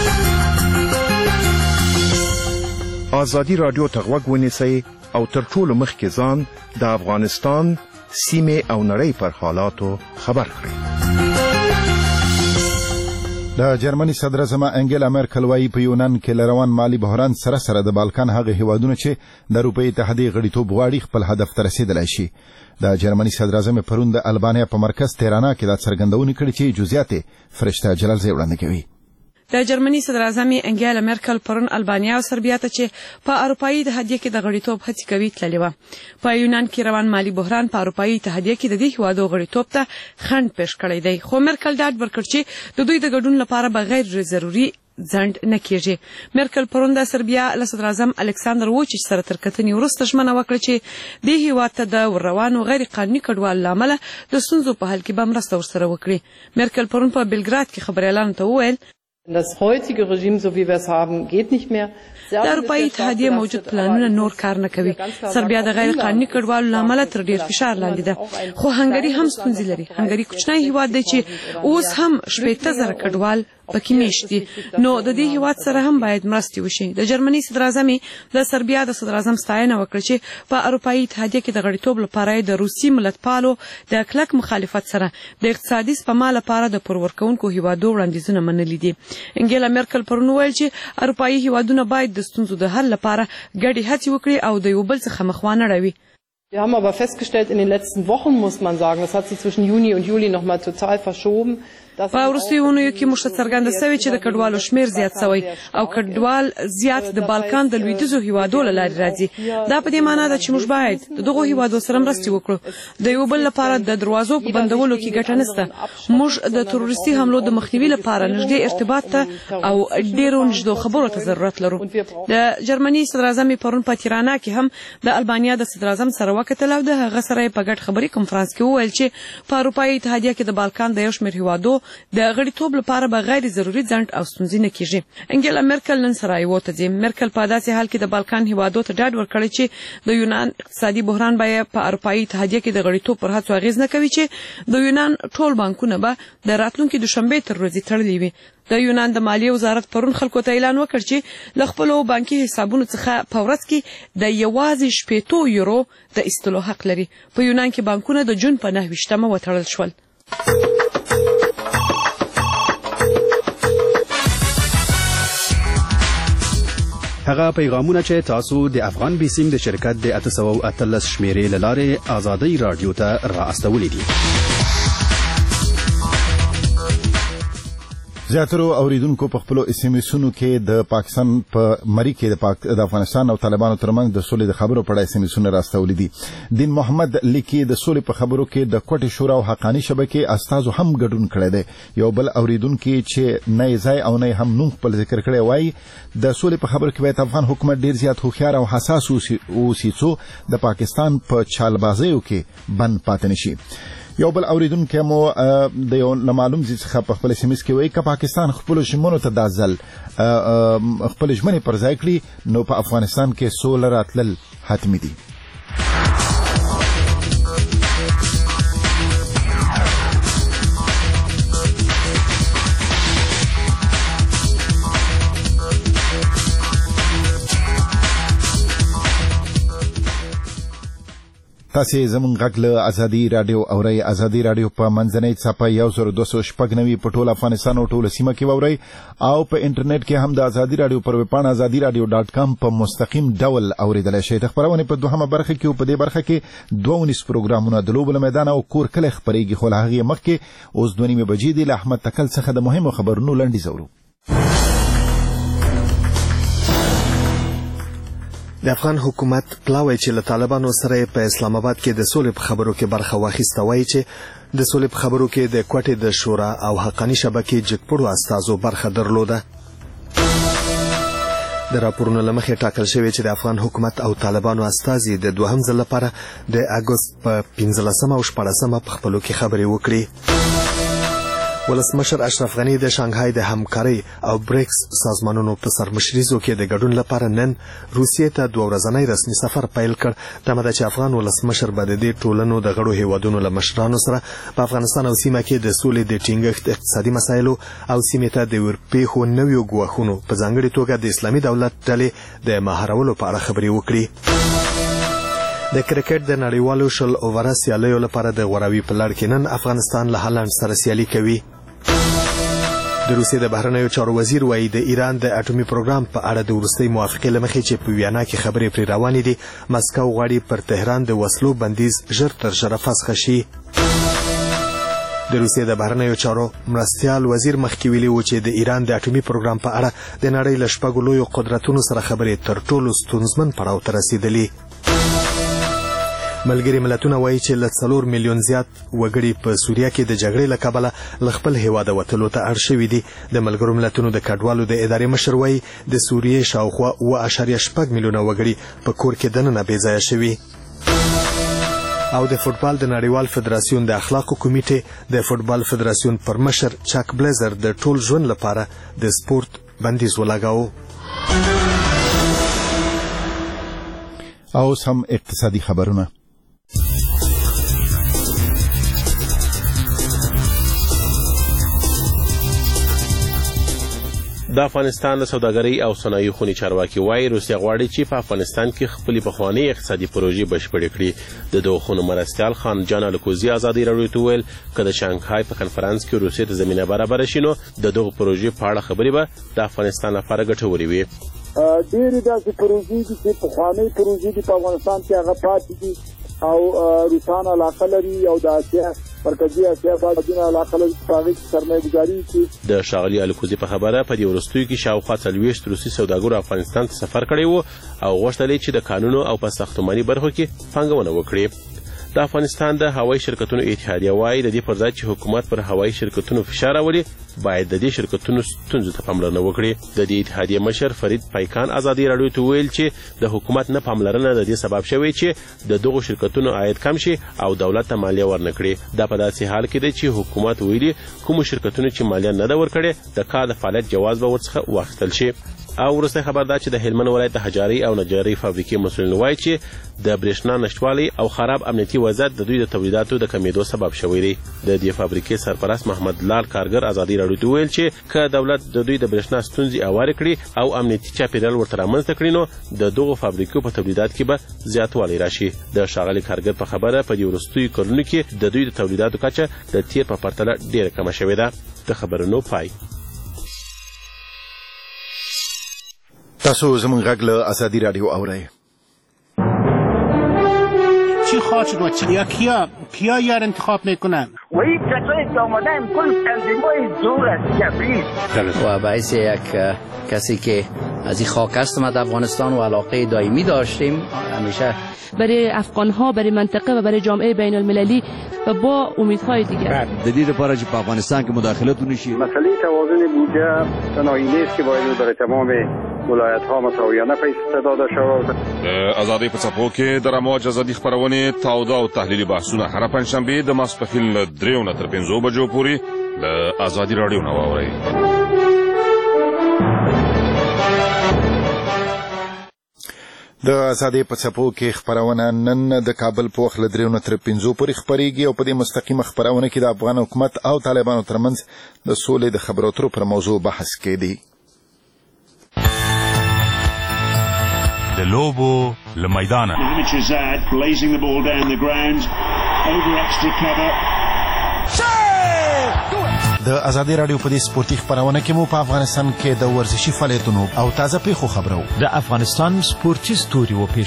ازادي راډیو ته غوږ ونیسئ او تر ټولو مخکې ځان د افغانستان سیمې او نړۍ پر حالاتو خبر کړئ. د جرمني صدر اعظم انګیلا مرکل وايي په یونان کې روان مالی بحران سره سره د بالکان هغه هیوادونه چې د اروپایي اتحادیې غړیتوب غواړي خپل هدف ته رسیدلی شي. د جرمني صدر اعظم پرون د البانیا په مرکز تهران کې دا څرګندونه کړې چې جزئیات فرشته جلال زی وړاندې کوي. د جرمني صدر اعظم انګیلا مرکل پرون البانیا او سربیا ته چې په اروپایي اتحادیه کې د غړیتوب هڅې کوي تللې وه. په یونان کې روان مالی بحران په اروپایي اتحادیه کې د دې هیوادو غړیتوب ته خنډ پیښ کړی دی خو مرکل ډاډ ورکړ چې د دوی د ګډون لپاره به غیر ضروري ځنډ نه کیږي. مرکل پرون د سربیا له صدر اعظم الکساندر ووچیچ سره تر کتنې وروسته ژمنه وکړه چې دې هیواد ته د روانو غیر قانوني کډوالو له امله د ستونزو په حل کې به مرسته ورسره وکړي. مرکل پرون په بلګراد کې خبریالانو ته وویل Das heutige Regime, so wie wir es haben, geht nicht mehr. د اروپایي اتحادیې موجود پلانونه نور کار نه کوي. سربیا د غیر قانوني کډوالو له امله تر ډیر فشار لاندې ده خو هنګري هم ستونزې لري. هنګري کوچنی هیواد دی چې اوس هم 80,000 کډوال پکې میشت دي نو د دې هیواد سره هم باید مرستې وشي. د جرمني صدر اعظم د سربیا د صدر اعظم ستاینه وکړه چې په اروپایي اتحادیه کې د غړیتوب لپاره د روسي ملتپالو د کلک مخالفت سره د اقتصادي سپما لپاره د پرورکونکو هیوادو وړاندیزونه منلي دي. انګیلا مرکل پرون ویل چې اروپایي هیوادونه باید د ستونزو د حل لپاره ګډې هڅې وکړي او د یو بل څخه مخ وانه اړوي. Wir haben aber festgestellt, in den letzten Wochen muss man sagen, das hat sich zwischen Juni und Juli noch mal total verschoben. په وروستیو اونیو کې موږ ته څرګنده سوې چې د کډوالو شمیر زیات سوی او کډوال زیات د بالکان د لویدیځو هیوادو له لارې راځي. دا په دې معنی ده چې موږ باید د دغو هیوادو سره مرستې وکړو. د یو بل لپاره د دروازو په بندولو کې ګټه نشته. موږ د تروریستي حملو د مخنیوي لپاره نږدې ارتباط ته او ډیرو نږدې خبرو ته ضرورت لرو. د جرمني صدر اعظم پرون په تیرانا کې هم د البانیا د صدر اعظم سره وکتل او د هغه سره په ګډ خبري کنفرانس کې وویل چې په اروپایي اتحادیه کې د بالکان د یو شمېر هیوادو د غړیتوب لپاره به غیر ضروري ځنډ او ستونزې نه کیږي. انګیلا مرکل نن سرایوو ته ځي. مرکل په داسې حال کې د بالکان هیوادو ته ډاډ ورکړی چې د یونان اقتصادي بحران به په اروپایي اتحادیه کې د غړیتوب پر هڅو اغیز نه کوي چې د یونان ټول بانکونه به د راتلونکي دوشنبه تر ورځې تړلي وي. د یونان د مالیې وزارت پرون خلکو ته اعلان وکړ چې له خپلو بانکي حسابونو څخه په ورځ کې د یوازې 80 یورو د ایستلو حق لري. په یونان کې بانکونه د جون په 9 وتړل شول. هغه پیغامونه چې تاسو د افغان بیسیم د شرکت د 813 شمیرې لاره ازادي رادیو ته را استولې دي. زیاترو اوریدونکو په خپل اس ام اسونو کې د پاکستان په مری کې د افغانستان او طالبانو ترمنځ د سولې د خبرو په اړه اس ام اسونه راستولې دي. دین محمد لیکي د سولې په خبرو کې د کوټې شورا او حقانی شبکې استادو هم ګډون کړی دی. یو بل اوریدونکو چې نه ځای او نه هم نوم خپل ذکر کړی وای د سولې په خبرو کې باید افغان حکومت ډیر زیات هوښیار او حساس اوسي څو د پاکستان په چالبازیو کې بند پاتې نشي. یو بل اوریدونکو مو د یو معلوم ځای څخه په خپل SMS کې وایي چې پاکستان خپل ژمنو ته د ځل خپل ژمنې پر ځای کړي نو په افغانستان کې سوله راتلل حتمي دي. تاسې زموږ غږ له ازادي راډیو اورئ. ازادي راډیو په منځنۍ څپه 1296 په ټول افغانستان او ټوله سیمه کې واورئ او په انټرنیټ کې هم د ازادي راډیو پر ویبپاڼه azadiradio.com په مستقیم ډول اوریدلی شئ. د خپرونې په دوهمه برخه کې او په دې برخه کې 22 پروګرامونه د لوبو له میدان او کور کلی خپرېږي، خو له هغې مخکې اوس 2:30 بجې دي. له احمد تکل څخه د مهمو خبرونو لنډیز اورو. د افغان حکومت پلاوی چې له طالبانو سره په اسلام آباد کې د سولې په خبرو کې برخه واخیسته، وایي چې د سولې په خبرو کې د کوټې د شورا او حقاني شبکې جګپړو استازو برخه درلوده. د راپورونو له مخې ټاکل شوی چې د افغان حکومت او طالبانو استازي د دوهم ځل لپاره د اګوست په 15 او 14 په خپلو کې خبرې وکړي. ولسمشر اشرف غنی د شانګهای د همکارۍ او بریکس سازمانونو په سرمشریزو کې د ګډون لپاره نن روسیې ته 2 ورځنی رسمي سفر پیل کړ. تمه ده چې افغان ولسمشر به د دې ټولنو د غړو هیوادونو له مشرانو سره په افغانستان او سیمه کې د سولې د ټینګښت، اقتصادي مسایلو او سیمې ته د ورپېښو نویو ګواښونو په ځانګړې توګه د اسلامي دولت ډلې د مهارولو په اړه خبرې وکړي. د کرکټ د نړیوالو شل اووره سیالیو لپاره د غوراوي په لړ کې نن افغانستان له هالند سره سیالي کوي. د روسیې د بهرنیو چارو وزیر وایي د ایران د اټومي پروګرام په اړه د وروستۍ موافقې له مخې چې په ویانا کې خبرې پرې روانې دي، مسکو غواړي پر تهران د وسلو بندیز ژر تر ژره فسخه شي. د روسیې د بهرنیو چارو مرستیال وزیر مخکې ویلي و چې د ایران د اټومي پروګرام په اړه د نړۍ له 6 لویو قدرتونو سره خبرې تر ټولو ستونزمن پړاو ته رسېدلي. ملګري ملتونه وایي چې له 4 میلیون زیات وګړي په سوریه کې د جګړې له کبله له خپل هیواده وتلو ته اړ شوي دي. د ملګرو ملتونو د کډوالو د ادارې مشر وایي د سوریې شاوخوا 7.8 میلیونه وګړي په کور کې دننه بې ځایه شوي. او د فوټبال د نړیوال فدراسیون د اخلاقو کمیټې د فوټبال فدراسیون پر مشر چاک بلیزر د ټول ژوند لپاره د سپورت بندیز ولګاوه. او هم اقتصادي خبرونه. د افغانستان د سوداګرۍ او صنایعو خونې چارواکي وایي روسیه غواړي چې په افغانستان کې خپلې پخوانۍ اقتصادي پروژې بشپړې کړي. د دغو خونو مرستیال خان جان الکوزي ازادي راډیو ته وویل که د شانګهای په کنفرانس کې روسیې ته زمینه برابره شي نو د دغو پروژې په اړه خبرې به د افغانستان لپاره ګټورې وي. ډېرې داسې پروژې دي چې پخوانۍ پروژې دي په افغانستان کې هغه پاتې دي او روسان علاقه لري او د اسیا مرکزي اسیا هېوادونو علاقه لري چې په هغې کې سرمایه‌ګذاري وکړي. د ښاغلي الکوزي په خبره په دې وروستیو کې شاوخوا 40 روسي سوداګرو افغانستان ته سفر کړی و او غوښتل یې چې د قانونو او په ساختماني برخو کې پانګونه وکړي. د افغانستان د هوایي شرکتونو اتحادیه وایي د دې پر ځای چې حکومت پر هوایي شرکتونو فشار راولي باید د دې شرکتونو ستونزو ته پاملرنه وکړي. د دې اتحادیې مشر فرید پیکان ازادي راډیو ته ویل چې د حکومت نه پاملرنه د دې سبب شوی چې د دغو شرکتونو عاید کم شي او دولت ته مالیه ورنکړي. دا په داسې حال کې دی چې حکومت ویلي کومو شرکتونو چې مالیه نه ده ورکړې د کار د فعالیت جواز به ورڅخه واخیستل شي. او وروستی خبر دا چې د هلمند ولایت د حجاري او نجاري فابریکې مسؤلین وایي چې د برېښنا نشتوالي او خراب امنیتي وضعیت د دوی د تولیداتو د کمیدو سبب شوی دی. د دې فابریکې سرپرست محمد لال کارګر ازادي راډیو ته ویل چې که دولت د دوی د برېښنا ستونزې هوارې کړي او امنیتي چاپیریال ورته رامنځته کړي نو د دغو فابریکو په تولیدات کې به زیاتوالی راشي. د ښاغلي کارګر په خبره په دې وروستیو کلونو کې د دوی د تولیداتو کچه د تیر په پرتله ډېره کمه شوې ده. د خبرونو پای. تاسو زموږ غږ له ازادي راډیو اورئ. چی خواهد شد و کیا یار انتخاب میکنن؟ و این کسایی که آمدن کل تنظیمای زور است جبری و باعث یک کسی که از این خاک هستم از افغانستان و علاقه دائمی داشتیم همیشه برای افغانها، برای منطقه و برای جامعه بین المللی و با امیدهای دیگر. د دې لپاره چې په افغانستان کې مداخلت ونشي. مسئله توازن بودجه تنهایی نیست که باید برای تمام ولایت‌ها مساویانه پیش داده شود. ازادۍ په څپو کې د رامواج ازادي خپرونې تاوده او تحلیلي بحثونه هره پنجشنبې د ماسپښین له 3 نه تر 5 بجو پورې له ازادي راډیو نه واورئ. د ازادۍ په څپو کې خپرونه نن د کابل په وخت له 3 نه تر 5 پورې خپرېږي او په دې مستقیمه خپرونه کې د افغان حکومت او طالبانو ترمنځ د سولې د خبرو اترو پر موضوع بحث کېږي. د لوبو له میدانه د ازادي راډیو په دې سپورتي خپرونه کې مو په افغانستان کې د ورزشي فعالیتونو او تازه پیښو خبرو د افغانستان سپورتي ستوري و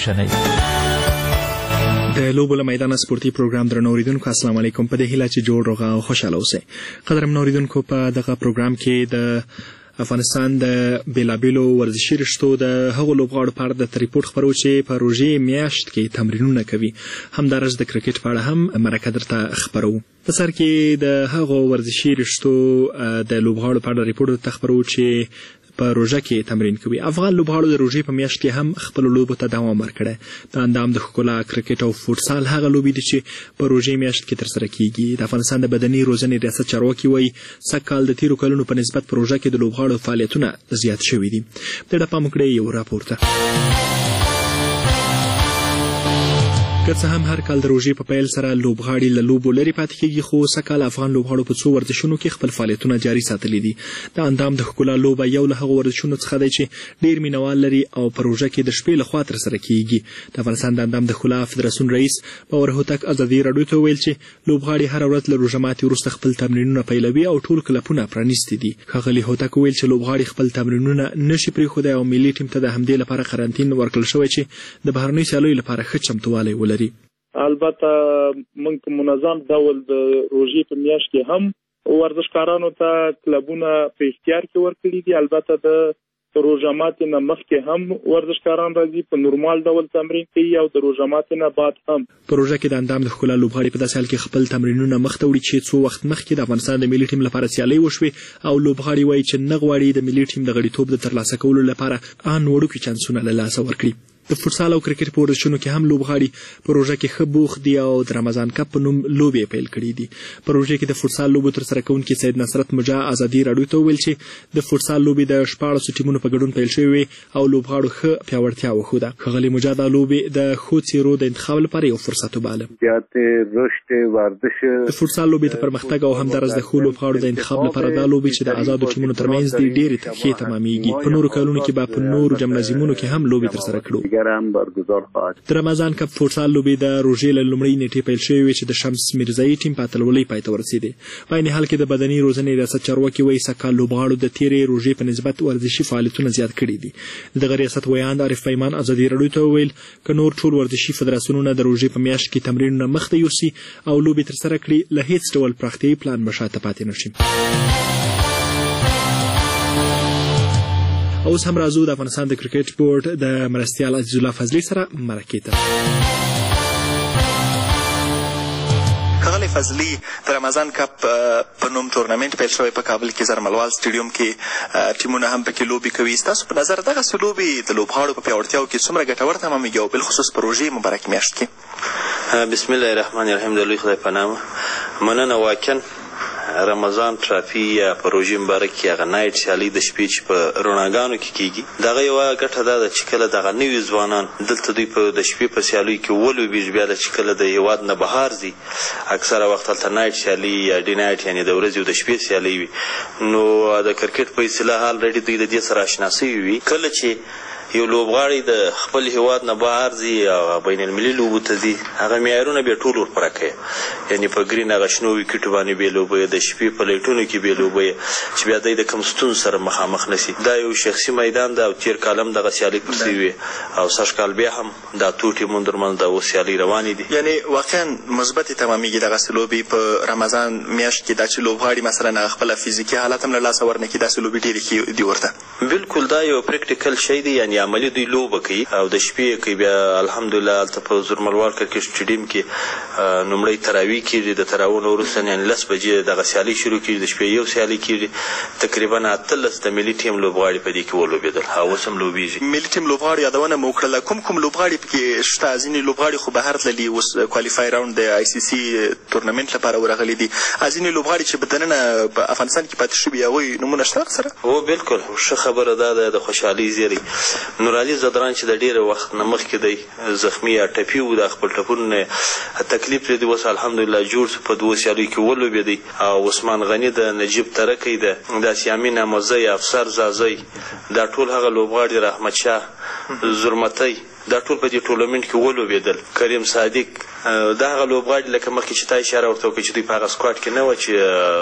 پیښنې د لوبو له میدانه سپورتي پروګرام درنو اوریدونکو السلام علیکم. په دې هیله چې جوړ روغه او خوشاله اوسئ. قدرمن اوریدونکو په دغه پروګرام کې د افغانستان د بیلابیلو ورزشي رشتو د هغو لوبغاړو په اړه د ریپورټ خپرو چې په روژې میاشت کې تمرینونه کوي. همداراز د کرکټ په اړه هم مرکه درته خپرو. په سر کې د هغو ورزشي رشتو د لوبغاړو په اړه ریپورټ درته خپرو چې په روژه کې تمرین کوي. افغان لوبغاړو د روژې په میاشت کې هم خپل لوبو ته دوام ورکړی. د اندام د ښکلا کرکټ او فوټسال هغه لوبې دي چې په روژې میاشت کې ترسره کیږي. د افغانستان د بدني روزنې ریاست چارواکي وایي سږکال د تیرو کلونو په نسبت په روژه کې د لوبغاړو فعالیتونه زیات شوي دي. د ډېر پام وکړئ یو راپور ته. که څه هم هر کال د روژې په پیل سره لوبغاړي له لوبو لرې پاتې کېږي خو سږکال افغان لوبغاړو په څو ورزشونو کې خپل فعالیتونه جاري ساتلي دي. د اندام د ښکلا لوبه یو له هغو ورزشونو څخه دی چې ډېر مینوال لري او په روژه کې د شپې لخوا ترسره کېږي. د افغانستان د اندام د ښکلا فدراسیون رئیس باور هوتک ازادي راډیو ته وویل چې لوبغاړي هره ورځ له روژه ماتې وروسته خپل تمرینونه پیلوي او ټول کلبونه پرانیستي دي. ښاغلي هوتک وویل چې لوبغاړي خپل تمرینونه نشي پرېښودی او ملي ټیم ته د همدې لپاره قرنطین ورکړل شوی چې د بهرنیو سیالیو لپاره ښه چمتووالی ولري. البته موږ په منظم ډول د روژې په میاشت کې هم ورزشکارانو ته کلبونه په اختیار کې ورکړي دي. البته د روژه ماتې نه مخکې هم ورزشکاران راځي په نورمال ډول تمرین کوي او د روژه ماتې نه بعد هم. په روژه کې د اندام د ښکلا لوبغاړي په داسې حال کې خپل تمرینونه مخته وړي چې څو وخت مخکې د افغانستان د ملي ټیم لپاره سیالۍ وشوې او لوبغاړي وایي چې نه غواړي د ملي ټیم د غړیتوب د ترلاسه کولو لپاره ان وړوکي چانسونه له لاسه ورکړي. د فوټسال او کرکټ په ورزشونو کې هم لوبغاړي په روژه کې ښه بوخت دي او د رمضان کپ په نوم لوبې پیل کړي دي. په روژه کې د فوټسال لوبو ترسره کوونکي سید نصرت مجا ازادي راډیو ته وویل چې د فوټسال لوبې د 14 ټیمونو په ګډون پیل شوې او لوبغاړو ښه پیاوړتیا وښوده. ښاغلي مجا دا لوبې د ښو څیرو د انتخاب لپاره یو فرصت وباله. د فوټسال لوبې د پرمختګ او همداراز د ښو لوبغاړو د انتخاب لپاره دا لوبې چې د آزادو ټیمونو ترمنځ دي ډېرې ښې تمامیږي. په نورو کلونو کې به په نورو جمنازیمونو کې هم لوبې ترسره کړو. د رمضان کپ فوټسال لوبې د روژې له لومړۍ نیټې پیل شوې وې چې د شمس میرزایي ټیم په اتلولۍ پای ته ورسېدی. په عین حال کې د بدني روزنې ریاست چارواکي وایي سږکال لوبغاړو د تېرې روژې په نسبت ورزشي فعالیتونه زیات کړي دي. دغه ریاست ویاند عارف پیمان ازادي راډیو ته وویل که نور ټول ورزشي فدراسیونونه د روژې په میاشت کې تمرینونه مخته یوسي او لوبې ترسره کړي له هیڅ ډول پراختیایي پلان به شاته پاتې نه شي. اوس هم راځو د افغانستان د کرکټ بورډ د مرستیال عزیز الله فضلي سره مرکې ته. ښاغلی فضلي د رمضان کپ په نوم ټورنمنټ پیل شوی په کابل کې زرملوال سټیډیوم کې ټیمونه هم پکې لوبې کوي. ستاسو په نظر دغسې لوبې د لوبغاړو په پیاوړتیاو کې څومره ګټور تمامېږي او بالخصوص په روژې مبارک میاشت کې؟ بسم الله الرحمن الرحیم. د لوی خدای په نامه مننه. واقعا رمضان ټرافي یا په روژې مبارک کې هغه نایټ سیالۍ د شپې چې په رڼاګانو کې کېږي دغه یوه ګټه دا ده چې کله دغه نوي ځوانان دلته دوی د شپې په سیالیو کې ولوبېږي بیا چې کله د هېواد نه بهر ځي اکثره وخت هلته نایټ سیالۍ یا ډي نایټ یعنې د ورځې او د شپې سیالۍ وي. نو د کرکټ په اصطلاح الریډي دوی د دې سره اشنا سوي وي. کله چې یو لوبغاړی د خپل هېواد نه بهر ځي او بین المللي لوبو ته ځي هغه معیارونه بیا ټول ورپوره کوي. یعنې په ګرین هغه شنو ویکټو باندې بې لوبوي، د شپې په لایټونو کې بې لوبوي چې بیا دی د کوم ستونزو سره مخامخ نه شي. دا یو شخصي میدان ده او تېر کال هم دغه سیالۍ پر سوي وې او سږ کال بیا هم دا اتو ټیمونو ترمنځ د اوس سیالۍ روانې دي. یعنې واقعا مثبتې تمامېږي دغسې لوبې په رمضان میاشت کې دا چې لوبغاړي مثلا هغه خپله فزیکي حالت هم له لاسه ورنکړي داسې لوبې ډېرې ښې دي ورته. بلکل دا یو پریکټیکل شی دی. یعنې عملي دوی لوبه کوي او د شپې کوي. بیا الحمدلله هلته په زورملوال کرکټ سټیډیم کې لومړی تراویح کېږي. د تراویح نه وروسته یعنې 10 بجې دغه سیالي شروع کېږي. د شپې یو سیالي کېږي. تقریبا 18 د ملي ټیم لوبغاړي په دې کې ولوبېدل او اوس هم لوبېږي. ملي ټیم لوبغاړي یادونه مو وکړله. کوم لوبغاړي پکې شته؟ ځینې لوبغاړي خو بهر تللي، اوس کوالیفای راوند د آی سی سی تورنمنټ لپاره ورغلي دي. ځینې لوبغاړي چې په دننه په افغانستان کې پاتې شوي هغوی نومونه شته سره؟ هو بالکل ښه خبره دا ده. د خوشحالۍ زیری نورعلي زدران چې د ډېره وخت نه مخکې دی زخمي یا ټپي و، د خپل ټپونو تکلیف لري. اوس الحمدلله جوړ شو، په 2 سیالیو کې ولوبېدی. او عثمان غني د نجیب ترکی ده، داسې امین احمدزی، افسر زازی، دا ټول هغه لوبغاړي، رحمت شاه زرمتی، دا ټول په دې ټورنمنټ کې ولوبېدل. کریم صادق، دا هغه لوبغاړي لکه مخکې چې تا اشاره ورته وکړه چې دوی په هغه سکواډ کې نه وه چې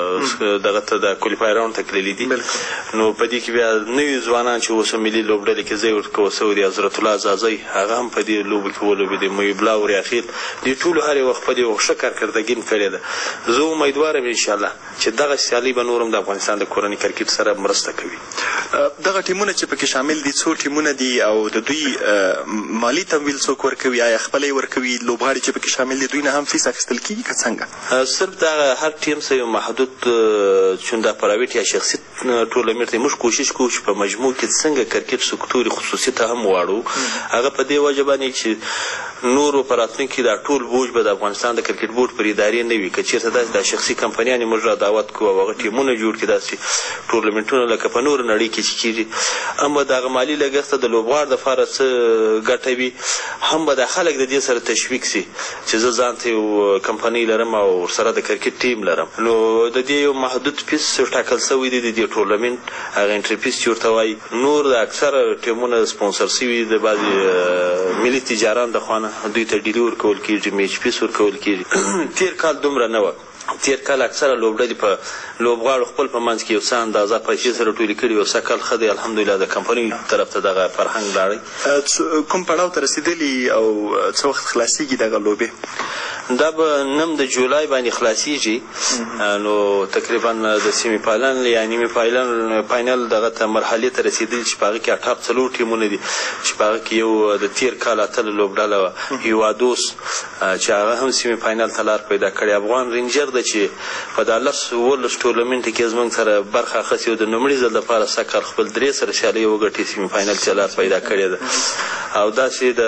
دغه ته د کوالیفای راوند ته تللي دي. نو په دې کې بیا نوي ځوانان چې اوس ملي لوبډلې کې ځای ورکول شوی دی، حضرت الله زازی، هغه هم په دې لوبو کې ولوبېدی. محب الله وریاخیل، دې ټولو هر وخت په دې ښه کارکردګي کړې ده. زه امیدوار یم انشاءالله چې دغه سیالي به نور هم د افغانستان د کورني کرکټ سره مرسته کوي. دغه ټیمونه چې پکې شامل دي څو ټیمونه دي او د دوی مالی تمویل څوک ورکوي؟ آیا خپله یې ورکوي؟ لوبغاړي چې پکې شامل دي دوی نه هم فیس اخیستل کېږي که څنګه؟ صرف دغه هر ټیم سره یو محدود چون دا پرایویټ یا شخصي ټورنمنټ دی. موږ کوشش کوو چې په مجموع کې څنګه کرکټ سکتور خصوصي ته هم واړو. هغه په دې وجه باندې چې نورو په راتلونکي کې دا ټول بوج به د افغانستان د کرکټ بورډ پر ادارې نه وي. که چېرته داسې دا شخصي کمپنیانې موږ را دعوت کړو او هغه ټیمونه جوړ کړي داسې ټورنمنټونه لکه په نورو نړۍ کې چې کېږي، هم به د هغه مالي لګښت د لوبغاړو دپاره څه ګټه وي، هم به دا خلک د دې سره تشویق سي چې زه ځان ته یو کمپنۍ لرم او ورسره د کرکټ ټیم لرم. نو د دې یو محدود فیس ټاکل شوی دی د دې ټورنمنټ، هغه انټري فیس چې ورته وایي. نور د اکثره ټیمونه سپونسر شوي د بعضې ملي تجاران د خوا نه دوی ته ډیلي ورکول کېږي، میچ فیس ورکول کېږي. تېر کال دومره نه وه. تېر کال اکثره لوبډلې په لوبغاړو خپل په منځ کې یو څه اندازه پیسې سره ټولې کړي. یو څه کال ښه دی الحمدلله د کمپنۍ طرف ته دغه فرهنګ لاړی. کوم پړاو ته رسېدلي او څه وخت خلاصېږي دغه لوبې؟ دا به 9 د جولای باندې خلاصېږي. نو تقریبا د سیمي فاینل یا نیمې فاینل دغه ته مرحلې ته رسېدلي چې په هغه کې 4 ټیمونه دي چې په هغه کې یو د تېر کال اتله لوبډله وه هیوادوس چې هغه هم سیمي فاینل ته لار پیدا کړې. افغان رینجر ده چې په دا 10 ټورنمنټ کې زموږ سره برخه اخیستې وه. د لومړي ځل لپاره سږ خپل 3 سره سیالۍ وګټي، سیمي فاینل کې لار پیدا کړې ده. او داسې د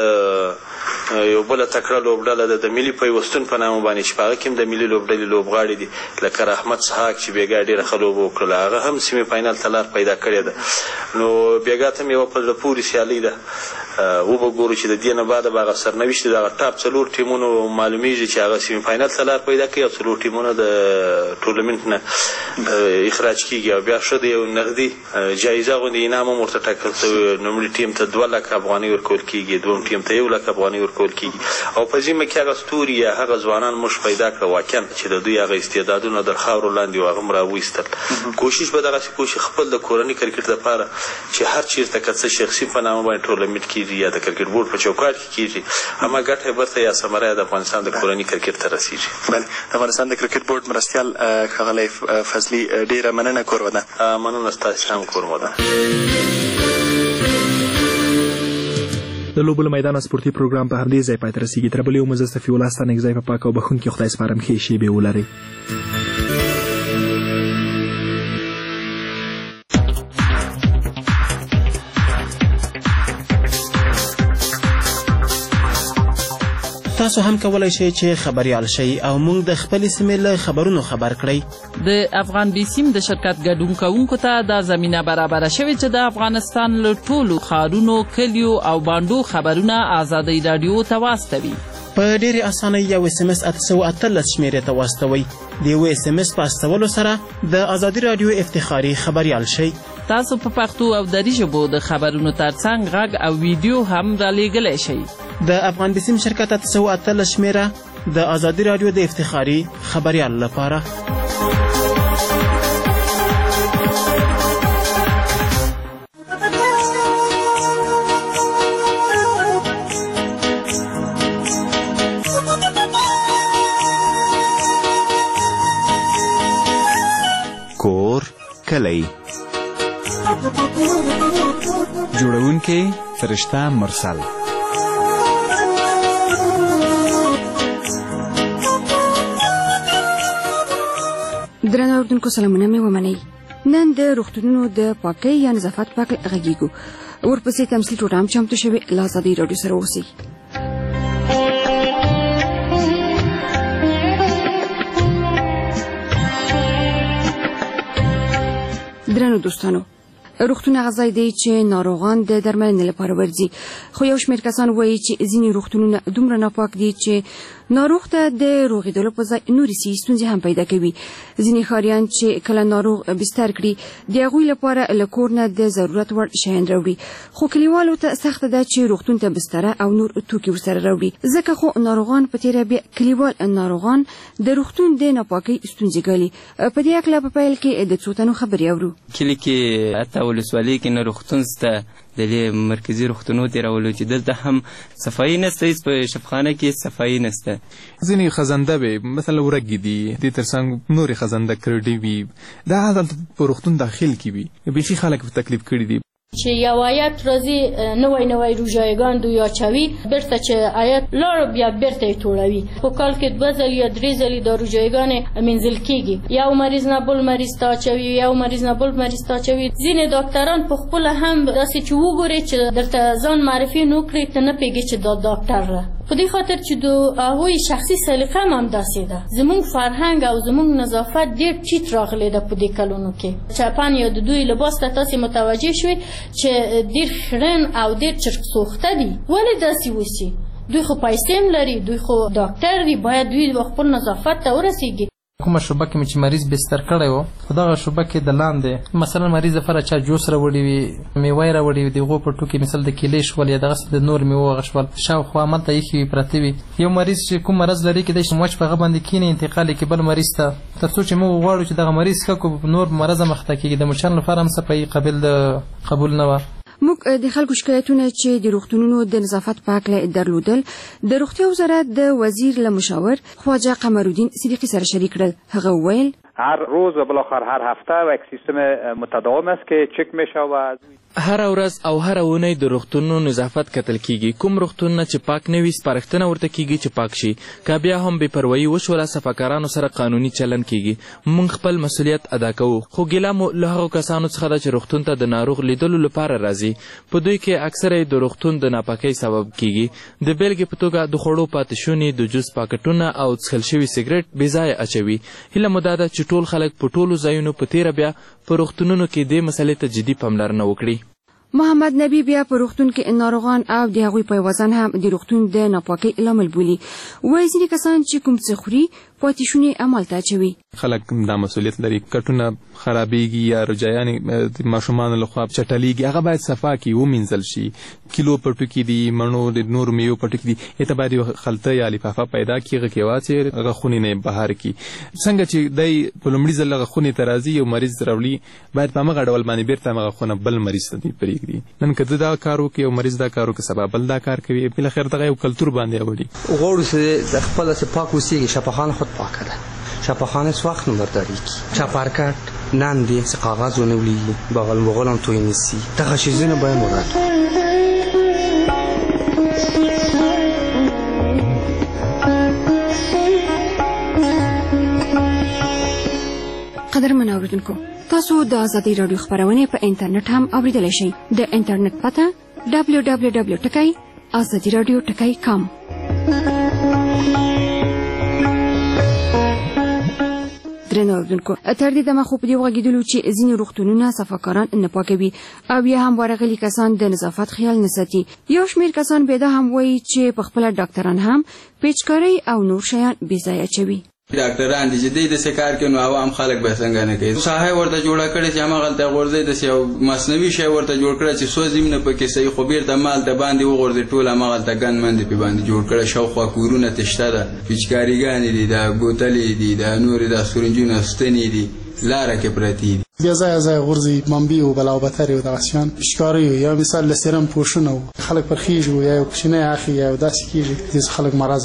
یو بله تکړه لوبډله ده د ملي پیوستون په نامه باندې چې په هغه کې هم د ملي لوبډلې لوبغاړي دي لکه رحمت سحاق چې بېګا ډېره ښه لوبه وکړله، هغه هم سیمي فاینل ته لار پیدا کړې ده. نو بېګا ته هم یوه په زړه پورې سیالۍ ده. وبه ګورو چې د دې نه بعده به هغه سرنوشت د هغه ټاپ 4 ټیمونو معلومیږي چې هغه سیمي فاینل ته لار پیدا کوي او 4 ټیمونه د ټورنمنټ نه اخراج کېږي. او بیا ښه د یو نغدي جایزه غوندې انعام هم ورته ټاکل شوی. لومړي ټیم ته 2 لکه افغانۍ ورکول کېږي، دویم ټیم ته 1 لک افغانۍ ورکول کېږي. او په ذمه کې هغه ستوري یا هغه ځوانان موږ پیدا کړه واقعا چې د دوی هغه استعدادونه در خاورو لاندې و هغه هم راویستل. کوشش به دغسې کوشي خپل د کورني کرکټ لپاره چې هر چېرته که څه شخصي په نامه باندې ټورنمنټ کېږي یا د کرکټ بورډ په چوکاټ کې کېږي، همه ګټه برته یا ثمره د افغانستان د کورني کرکټ ته رسېږي. بله، د افغانستان د کرکټ بورډ مرستیال ښاغلی فضلي، ډېره مننه کوربه ده. مننه ستاسې هم کوربه ده. د لوبو له میدانه سپورتي پروګرام په همدې ځای پای ته رسېږي. تر بلې یو مزه صفي الله ستانه ځای په پاک او بښونکي خدای سپارم. ښې شېبې ولرئ. تاسو هم کولای شئ چې خبریال شئ او موږ د خپلې سیمې له خبرونو خبر کړئ. د افغان بیسیم د شرکت ګډون کوونکو ته دا زمینه برابره شوې چې د افغانستان له ټولو ښارونو، کلیو او بانډو خبرونه ازادۍ راډیو ته واستوي. په ډېرې اسانۍ یو SMS 818 شمېرې ته واستوئ. د یو SMS په استولو سره د ازادي راډیو افتخاري خبریال شئ. تاسو په پښتو او دري ژبو د خبرونو ترڅنګ غږ او ویډیو هم رالیږلی شئ. د افغان بیسیم شرکت 818 شمېره د ازادي راډیو د افتخاري خبریال لپاره. کور کلی جوړونکې فرشته مرسل. درنو اوردونکو سلامونه مې ومنئ. نن د روغتونونو د پاکۍ یا نظافت په اړه غږیږو. ورپسې تمثیل ټوټه هم چمتو شوې. له ازادۍ راډیو سره اوسئ. درنو دوستانو، روغتون هغه ځای دی چې ناروغان د درملنې لپاره ورځي، خو یو شمېر کسان وایي چې ځینې روغتونونه دومره ناپاک دي چې ناروغ ته د روغېدلو په ځای نورې ستونزې هم پیدا کوي. ځینې ښاریان چې کله ناروغ بستر کړي د هغوی لپاره له کور نه د ضرورت وړ شیان راوړي، خو کلیوالو ته سخته ده چې روغتون ته بستره او نور توکي ورسره راوړي. ځکه خو ناروغان په تېره بیا کلیوال ناروغان د روغتون د ناپاکۍ ستونزې ګالي. په دې هکله په پیل کې د څو تنو خبرې اورو. کلي کې حتی ولسوالۍ کې نه روغتون شته، د دې مرکزي روغتونو تېرولو چې دلته هم صفایي نشته، هېڅ په شفاخانه کې صفایي نشته. ځینې خزنده به مثلا ورګې دي، دې تر څنګ نورې خزنده کرډې وي، دا دلته په روغتون داخل کې وي. بیخي خلک په تکلیف کړي دي چې یو آیت راځي نوی روژایګان دوی اچوي، بیرته چې آیت لاړ بیا بیرته یې توړوي. په کال کې 2 ځلې یا 3 ځلې دا روژایګانې منځل کېږي. یو مریض نه بل مریض ته اچوي، یو مریض نه بل مریض ته اچوي. ځینې ډاکټران په خپله هم داسې چې وګوري چې درته ځان معرفي نه کړي، ته نه پوهېږې چې دا ډاکټر ده. په دې خاطر چې د هغوی شخصي سلیقه هم همداسې ده. زموږ فرهنګ او زموږ نظافت ډېر ټیټ راغلی ده په دې کلونو کې. چپن یا د دوی لباس ته تاسې متوجه شوئ چې ډېر خړن او ډېر چرک سوخته دي. ولې داسې وسي؟ دوی خو پیسې هم لري، دوی خو ډاکټر دي، باید دوی خپل نظافت ته ورسېږي. کومه شوبه کې چې مریض بستر کړی و، خو دغه شوبه کې د لاندې مثلا مریض لپاره چا جوس راوړي وي، میوه یې راوړي وي، د هغو په ټوکې مثلا د کیلې شول یا دغسې د نور میوو هغه شول، شاوخوا هملته ایښي وي پرتې وي. یو مریض چې کوم مرض لري کېدای شي موچ په هغه باندې کښېني، انتقال یې کړي بل مریض ته، تر څو چې موږ غواړو چې دغه مریض ښه کړو، نور مرض هم مخته کېږي. د مچانو لپاره هم صفایي قبول نه وه. موږ د خلکو شکایتونه چې د روغتونونو د نظافت په هکله درلودل د روغتیا وزارت د وزیر له مشاور خواجه قمرالدین صدیقی سره شریک کړل. هغه وویل هر روز و بالاخره هر هفته و یک سیستم متداوم است که چک میشه و هر ورځ او هر اونۍ د روغتونونو نظافت کتل کیږي. کوم روغتونونه چې پاک نه وي سپارښتنه ورته کیږي چې پاک شي. که بیا هم بې پروایي وشوله صفاکارانو سره قانوني چلن کیږي. موږ خپل مسؤلیت ادا کوو، خو ګیله مو له هغو کسانو څخه ده چې روغتون ته د ناروغ لیدلو لپاره راځي. په دوی کې اکثره د روغتون د ناپاکۍ سبب کیږي. د بیلګې په توګه د خوړو پاتې شونې، د جوس پاکټونه او څښل شوي سګرټ بې ځایه اچوي. هیله مو دا ده چې ټول خلک په ټولو ځایونو په تېره بیا په روغتونونو کې دې مسلې ته جدي پاملرنه وکړي. محمد نبی بیا په روغتون کې ناروغان او د هغوی پیوازان هم د روغتون د ناپاکۍ لامل بولي. وایي ځینې کسان چې کوم څه خوري پاتې شونې عملته اچوي. خلک دا مسؤلیت لري، کټونه خرابېږي یا روجایانې د ماشومانو لخوا چټلیږي، هغه باید صفا کړي، ومینځل شي. کیلو پټو کې دي، مڼو د نورو میوو پټو کې دي، هغه باید یو خلطه یا لفافه پیدا کړي، هغه کې واچوي، هغه خونې نه بهر کړي. څنګه چې دی په لومړي ځل هغه خونې ته راځي یو مریض راوړي، باید په همغه ډول باندې بېرته همغه خونه بل مریض ته پرېږدي. نن که دا کار وکړي او مریض دا کار وکړي، سبا بل دا کار کوي، بالاخره دغه یو کلتور باندې اولي. غواړو چې د خپله چې پاک اوسېږي. شفاخانه خود پاکه ده، شفاخانه هېڅ وخت نمبرداري کړي. چپرکټ نن دی چې کاغذ ونه ولیږي، بغل بغل هم توی نیسي. دغه شیزونه باید مراعات کړو. قدرمن اوریدونکو، تاسو د ازادۍ راډیو خپرونې په انټرنیټ هم اوریدلی شئ. د انټرنیټ پته www.azadiradio.com. درنو اوریدونکو، تر دې دمه خو په دې وغږېدلو چې ځینې روغتونونه صفاکاران نه پاکوي او یا هم ورغلي کسان د نظافت خیال نه ساتي. یو شمېر کسان بیا دا هم وایي چې په خپله ډاکټران هم پیچکارۍ او نور شیان بې ځایه اچوي. ډاکټران دي چې دوی داسې کار کوي، نو عوام خلک به څنګه نه کوي. ساحه ورته جوړه کړې چې هماغلته غورځي، داسې یو مصنوعي شی ورته جوړ کړی چې سوځي نه پکې صحیح، خو بیرته مالته باندې وغورځي، ټول هماغلته ګند مندې پې باندې جوړ کړی. شاوخوا کورونه تشته ده، پیچکاریګانې دي، دا بوتلې دي، دا نورې دا سرنجونه ستنې دي لاره کې پرتې دي. بیا ځای غورځي منبع و بلا و بترې و دغه شیان ښکاري. یا مثال له سیرم پوښونه خلک پر خیږي، یا یو کوچنی اخلي یا داسې کېږي، داسې خلک مرض اخلي.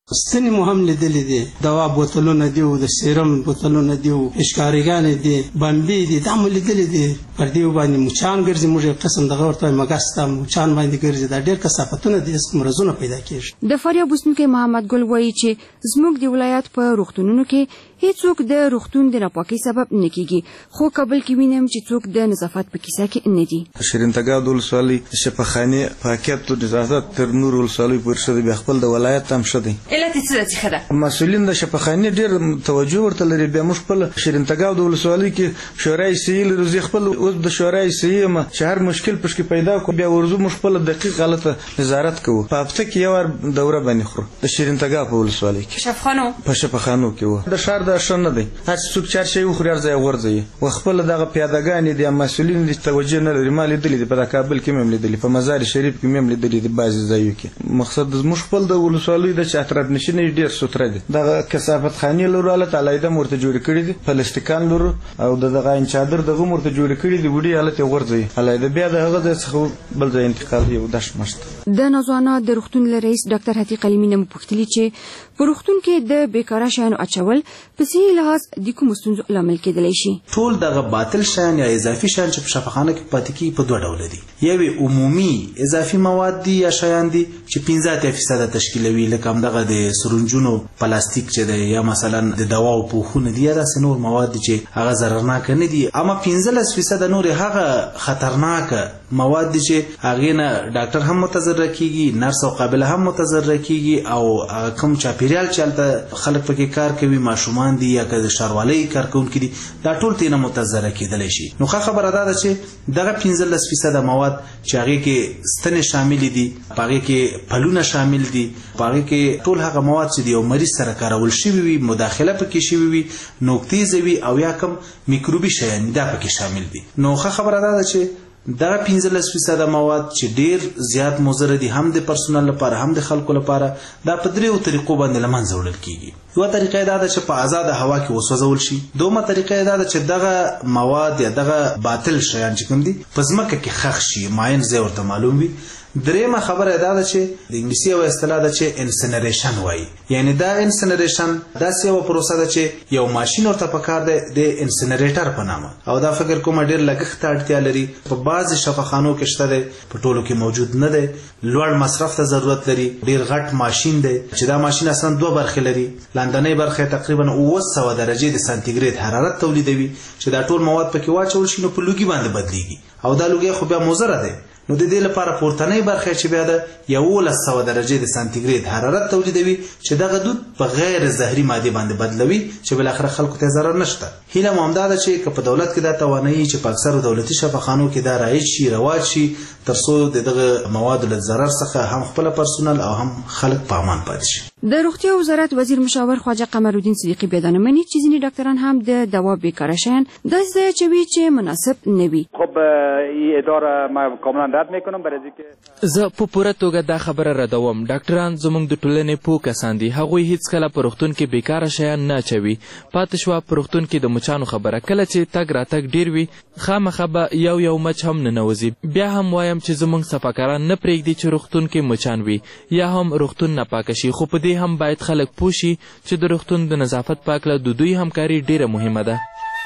ستنې مو هم لیدلې دي، دوا بوتلونه دي او د سیرم بوتلونه دي او اشکاریګانې دي، بمبې دي، دا مو لیدلې دي. پر دې باندې مچان ګرځي، موږ یو قسم دغه ورته وایو مګس ته مچان باندې ګرځي. دا ډېر کثافتونه دي، مرضونه پیدا کېږي. د فاریاب اوسېدونکی محمد ګل وایي چې زموږ د ولایت په روغتونونو کې هیڅوک د روغتون د ناپاکۍ سبب نه کېږي، خو کابل کې وینم چې څوک د نظافت په کیسه کې نه دي. شیرین تګاب د ولسوالۍ شفاخانې پاکیت او نظافت تر نور ولسوالیو پورې ښه دی، بیا خپل د ولایت هم ښه دی. علت یې څه ده چې ښه ده؟ مسؤلین د شفاخانې ډېر توجه ورته لري. بیا موږ خپل شیرین تګاب د ولسوالۍ کې شورای صحي لرو، زه خپل اوس د شورای صحي یم چې هر مشکل پشکې پیدا کو بیا ورځو موږ خپل دقیق غلطه نظارت کوو. په هفته کې یو دوره باندې خورو د شیرین تګاب په ولسوالۍ کې شفاخانو په شفاخانو کې و. د ښار د ښه نه دی، هر څوک چې هر شی وخوري هر ځای غورځوي. و خپل دغه پیادهګانې دي مسؤلین دي توجه نه لري. ما لیدلي دي په کابل کې مې لیدلي، په مزار شریف کې مې لیدلي دي، بعضې ځایو کې. مقصد زموږ خپل د ولسوالیو د چې اطراف نشینۍ ډېر سوتره دي. دغه کثافت خانې لرو حالت علیده هم ورته جوړې کړي دي، پلاستیکان لرو او دغه عین چادر دغه هم ورته جوړې کړي دي، وړي حالت یې غورځوي علیده. بیا د هغه ځای څخه بل ځای انتقال یو دشت مشت. د نازوانه د روغتون له رئیس ډاکټر حتیق علیمي نه مو پوښتلي چې په روغتون کې د بیکاره شیانو اچول په صحي لحاظ د کومو ستونزو لامل کېدلی شي؟ ټول دغه باطل شیان یا اضافي شیان چې په شفاخانه کې پاتې کېږي په دوه ډوله دي. یوې عمومي اضافي مواد دي یا شیان دي چې 15% تشکیلوي، لکه همدغه د سرنجونو پلاستیک چې دی، یا مثلا د دواو پوښونه دي، یا داسې نور مواد دي چې هغه ضررناکه نه دي. اما 15% نور هغه خطرناکه مواد دي چې هغې نه ډاکټر هم متضرر کېږي، نرس او قابله هم متضرر کېږي، او کوم چاپیریال چې هلته خلک پکې کار کوي، ماشومان دي یا که د ښاروالۍ کارکوونکي دي، دا ټول ترې نه متضرر کېدلی شي. نو ښه خبره دا ده چې دغه 15% مواد چې هغې کې ستنې شاملې دي، په هغې کې پلونه شامل دي، په هغې کې ټول هغه مواد چې د یو مریض سره کارول شوي وي، مداخله پکې شوي وي، نوکتیزه وي، او یا کم میکروبي شیان دا پکې شامل دي. نو ښه خبره دا ده چې دغه 15% مواد چې ډیر زیات مضر دي، هم د پرسونل لپاره هم د خلکو لپاره، دا په دریو طریقو باندې له منځه وړل کېږي. یوه طریقه یې دا ده چې په آزاده هوا کې وسوځول شي. دومه طریقه یې دا ده چې دغه مواد یا دغه باطل شیان چې کوم دي په ځمکه کې ښخ شي، معین ځای ورته معلوم وي. دریمه خبره دا ده چې د انګلیسي یوه اصطلاح ده چې انسنریشن وایي. یعنی دا انسنریشن داسې یوه پروسه ده چې یو ماشین ورته پکار دی د انسنریټر په نامه، او دا فکر کومه ډېر لګښت ته اړتیا لري. په بعضې شفاخانو کې شته دی، په ټولو کې موجود نه دی. لوړ مصرف ته ضرورت لري، ډېر غټ ماشین دی چې دا ماشین اصلا دوه برخې لري. لاندنۍ برخه تقریبا 900 درجې د سانتیګریډ حرارت تولیدوي چې دا ټول مواد پکې واچول شي نو په لوګي باندې بدلیږي، او دا لوګي خو بیا مضر دی. نو د دې لپاره پورتنۍ برخه چې بیا د 1100 درجې د سانتیګریډ حرارت تولیدوي چې دغه دود په غیر زهري ماده باندې بدلوي چې بل اخر خلکو ته ضرر نشته. هیله مو همدا ده چې په دولت کې دا توانایي چې په اکثرو دولتي شفاخانو کې دا رایج شي، رواج شي، ترڅو دغه مواد له ضرر څخه هم خپل پرسونل او هم خلک په امان پاتې شي. د روغتیا وزارت وزیر مشاور خواجه قمرالدین صدیقی بیان مني چې ځینې ډاکټران هم د دوا بیکاره شیان داسې ځای اچوي چې مناسب نه وي. خب این اداره ما کاملا رد میکنم برای اینکه زه په پوره توګه دا خبره ردوم. ډاکټران زموږ د ټولنې پوه کسان دي، هغوی هیڅکله په روغتون کې بیکاره شیان نه اچوي. پاتې شوه په روغتون کې د مچانو خبره، کله چې تګ راتګ ډیر وي خامخا به یو مچ هم ننوځي. بیا هم وایم چې زموږ صفاکاران نه پرېږدي چې روغتون کې مچان وي یا هم روغتون ناپاکه شي، خو په دې هم باید خلک پوه شي چې د روغتون د نظافت په هکله د دوی همکاري ډیره مهمه ده.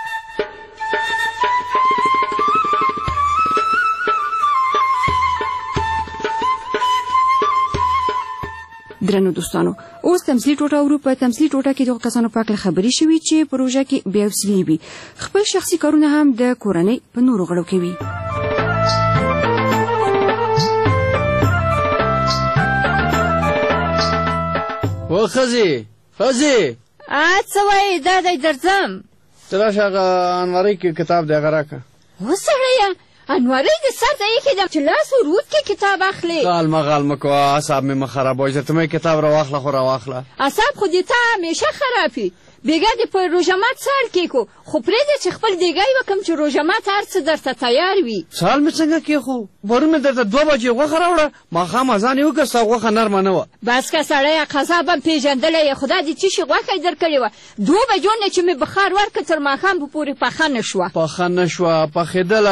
درنو دوستانو، اوس تمثیلي ټوټه ورو. په تمثیلي ټوټه کې دغه کسانو په هکله خبرې شوي چې پروژه کې بې حوصلې وي، خپل شخصي کارونه هم د کورنۍ په نورو غړو کوي. و ښځې څه وایې؟ دا دی درځم. ته راشه هغه انوارۍ کې کتاب دی هغه راکړه. وسړیه انوارۍ د سر ته ایښې ده چې لاس ورود کې کتاب اخلې. غال مه کوه، اعصاب مې مه خرابوه. چې ته مې کتاب راواخله خو راواخله. اعصاب خو دې ته همیشه خراب وي. بیګا دې په روژه مات سال کېښو، خو پرېږده چې خپل دیګی وکړم چې روژه مات هر څه درته تیار وي. سال مې څنګه کېښو؟ پرون مې درته 2 بجې غوښه راوړه، ماښام اذان یې وکړ، ستا غوښه نرمه نه وه. بس که سړیه قضا به م پېژندلی یې، خدا دې څه شي غوښه یې در کړې وه. 2 بجو نه چې مې بخار ورکړ تر ماښام په پورې پخه نه شوه. پخه نه شوه، پخېدله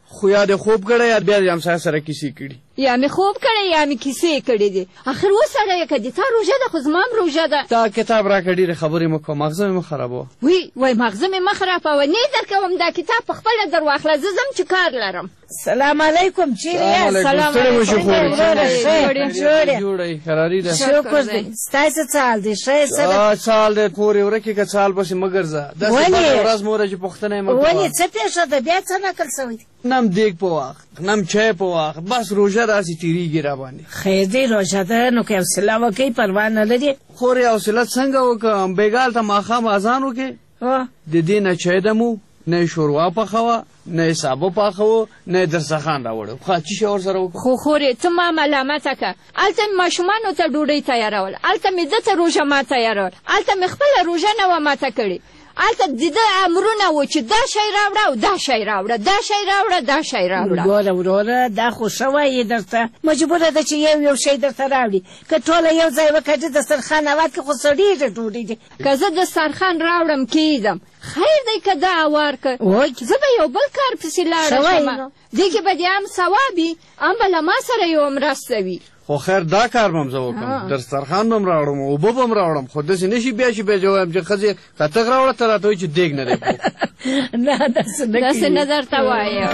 خو یا د خوب کړی یا بیا د همسایه سره کیسې کړي یا مې خوب کړی یا مې کیسې کړي دي اخر وسړی که د تا روژه ده خو زما هم روژه ده تا کتاب راکړه ډېرې خبرې مه کوه مغزه مې مه خرابوه وای مغزه مې مه خرابوه نه در کوم دا کتاب په خپله در واخله زه ځم چې کار لرم سلام علیکم چیرې یاست سلام علیکم جوړی قراري ده شکر دی ستاسو څه حال دی ښه یې څه ده څال دی کور یې ورکې که څال پسې مه ګرځه داسې بده ورځ موره چې پوښتنه یې مه کوه ولې څه پېښه ده بیا څه نقل شوی دی نم دیګ په وخت نم چای په وخت بس روژه داسې تېرېږي راباندې خیر دی روژه ده نو که حوصله وکړئ پروا نه لري خور یې حوصله څنګه وکړم بېګال ته ماښام اذان وکړې د دې نه چای دمو نه یې شوروا پخوه نه یې سابه پاخوه نه یې دسترخوان راوړو ښه څه شی ورسره وکړو خو خورې ته ما ملامته که هلته مې ماشومانو ته ډوډۍ تیارول هلته مې ده ته روژه ما تیارول هلته مې خپله روژه نه وه ماته کړې هلته د ده امرونه و چې دا شی راوړه او دا شی راوړه دا شی راوړه دا شی راوړه ګوره وروره دا خو ښه وایي درته مجبوره ده چې یو شی درته راوړي که ټوله یو ځای وکړه چې دسترخوان هواد کې خو سړېږي ډوډۍ دی که زه دسترخوان راوړم کېږدم خیر دی که دا اوار که زه به یو بل کار پسې لاړه شمه دې کې به دې هم ثواب وي هم به له ما سره یوه مرسته وي خو خیر دا کار به هم زه وکړم دسترخوان به هم راوړم اوبه به هم راوړم خو داسې نه شي بیا چې بیا جوایم چې ښځې کتغ راوړه ته راته وایي چې دیګ نه دی نه داسې نه درته وایم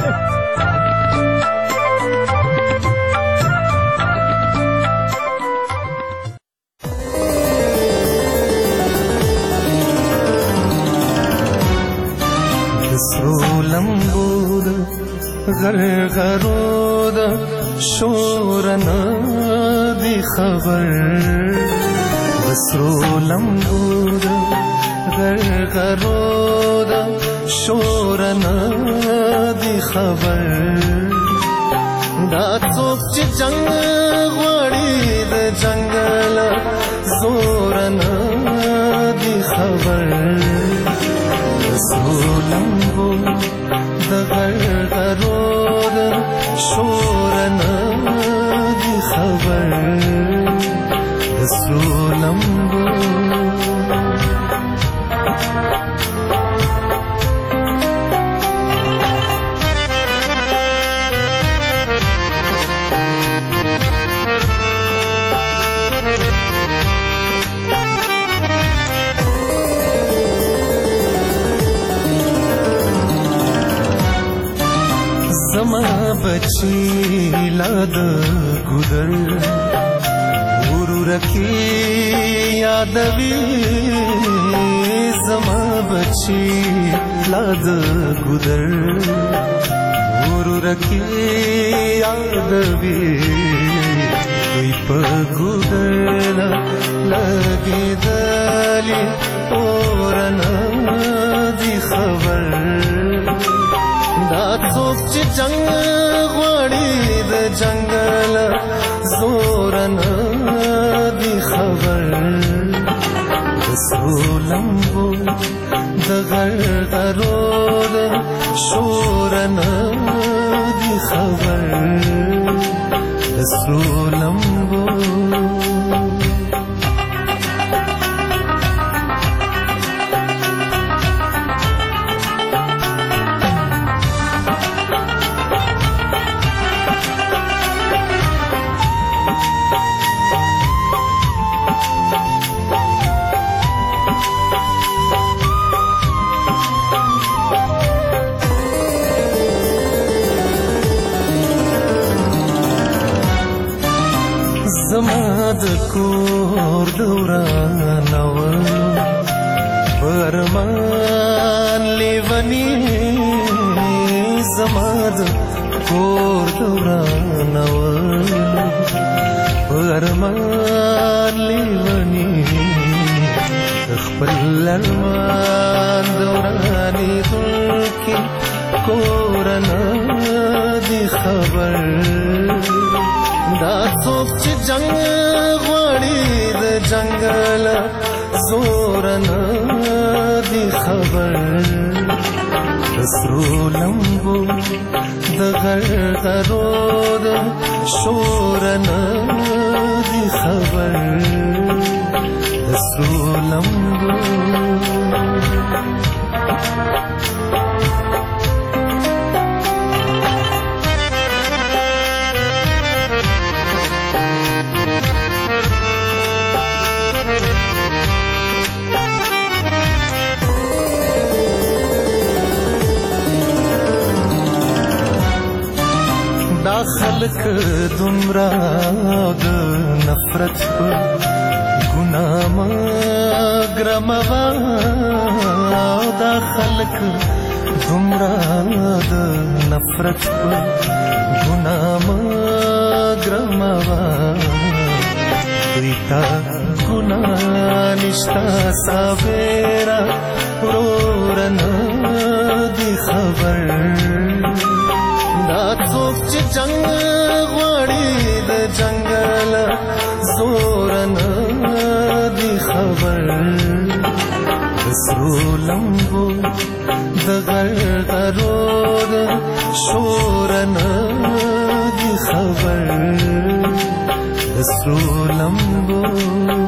سرو لمبو د غرغرو د شور نه دی خبر د سرو لمبو د غرغرو د شور نه دی خبر دا څوک چې جنگ غواړي د جنګل زور نه دی خبر سرو لمبو د غرغرو د شور نه دی خبر د سرو لمبو زما بچی لاد گدر ورورکی یادوی زما بچی لاد گدر ورورکی یادوی دوی په گدر لگی دلی اورنا دی خبر دا څوک چې جنگ غواړي د جنګل زور نه دی خبر د سرو لمبو د غرغرو د شور نه دی خبر د سرو لمبو زما د کور دورانولو فرمان لیونی زما د کور دورانولو فرمان لیونی خپل ارمان دورانی دلکی کورنا دی خبر دا څوک چې جنگ غواړي د جنګل زور نه دی خبر د سرو لمبو د غرغرو د شور نه دی خبر د سرو لمبو خلق دومره د نفرت په ګناه مګرموه دا خلق دومره د نفرت په ګناه مګرموه دوی ته ګناه نشته ساویره وروره نه دي خبر دا څوک چې جنګ غواړي د جنګل زور نه دي خبر د سرو لمبو د غرغرو شور نه دي خبر د سرو لمبو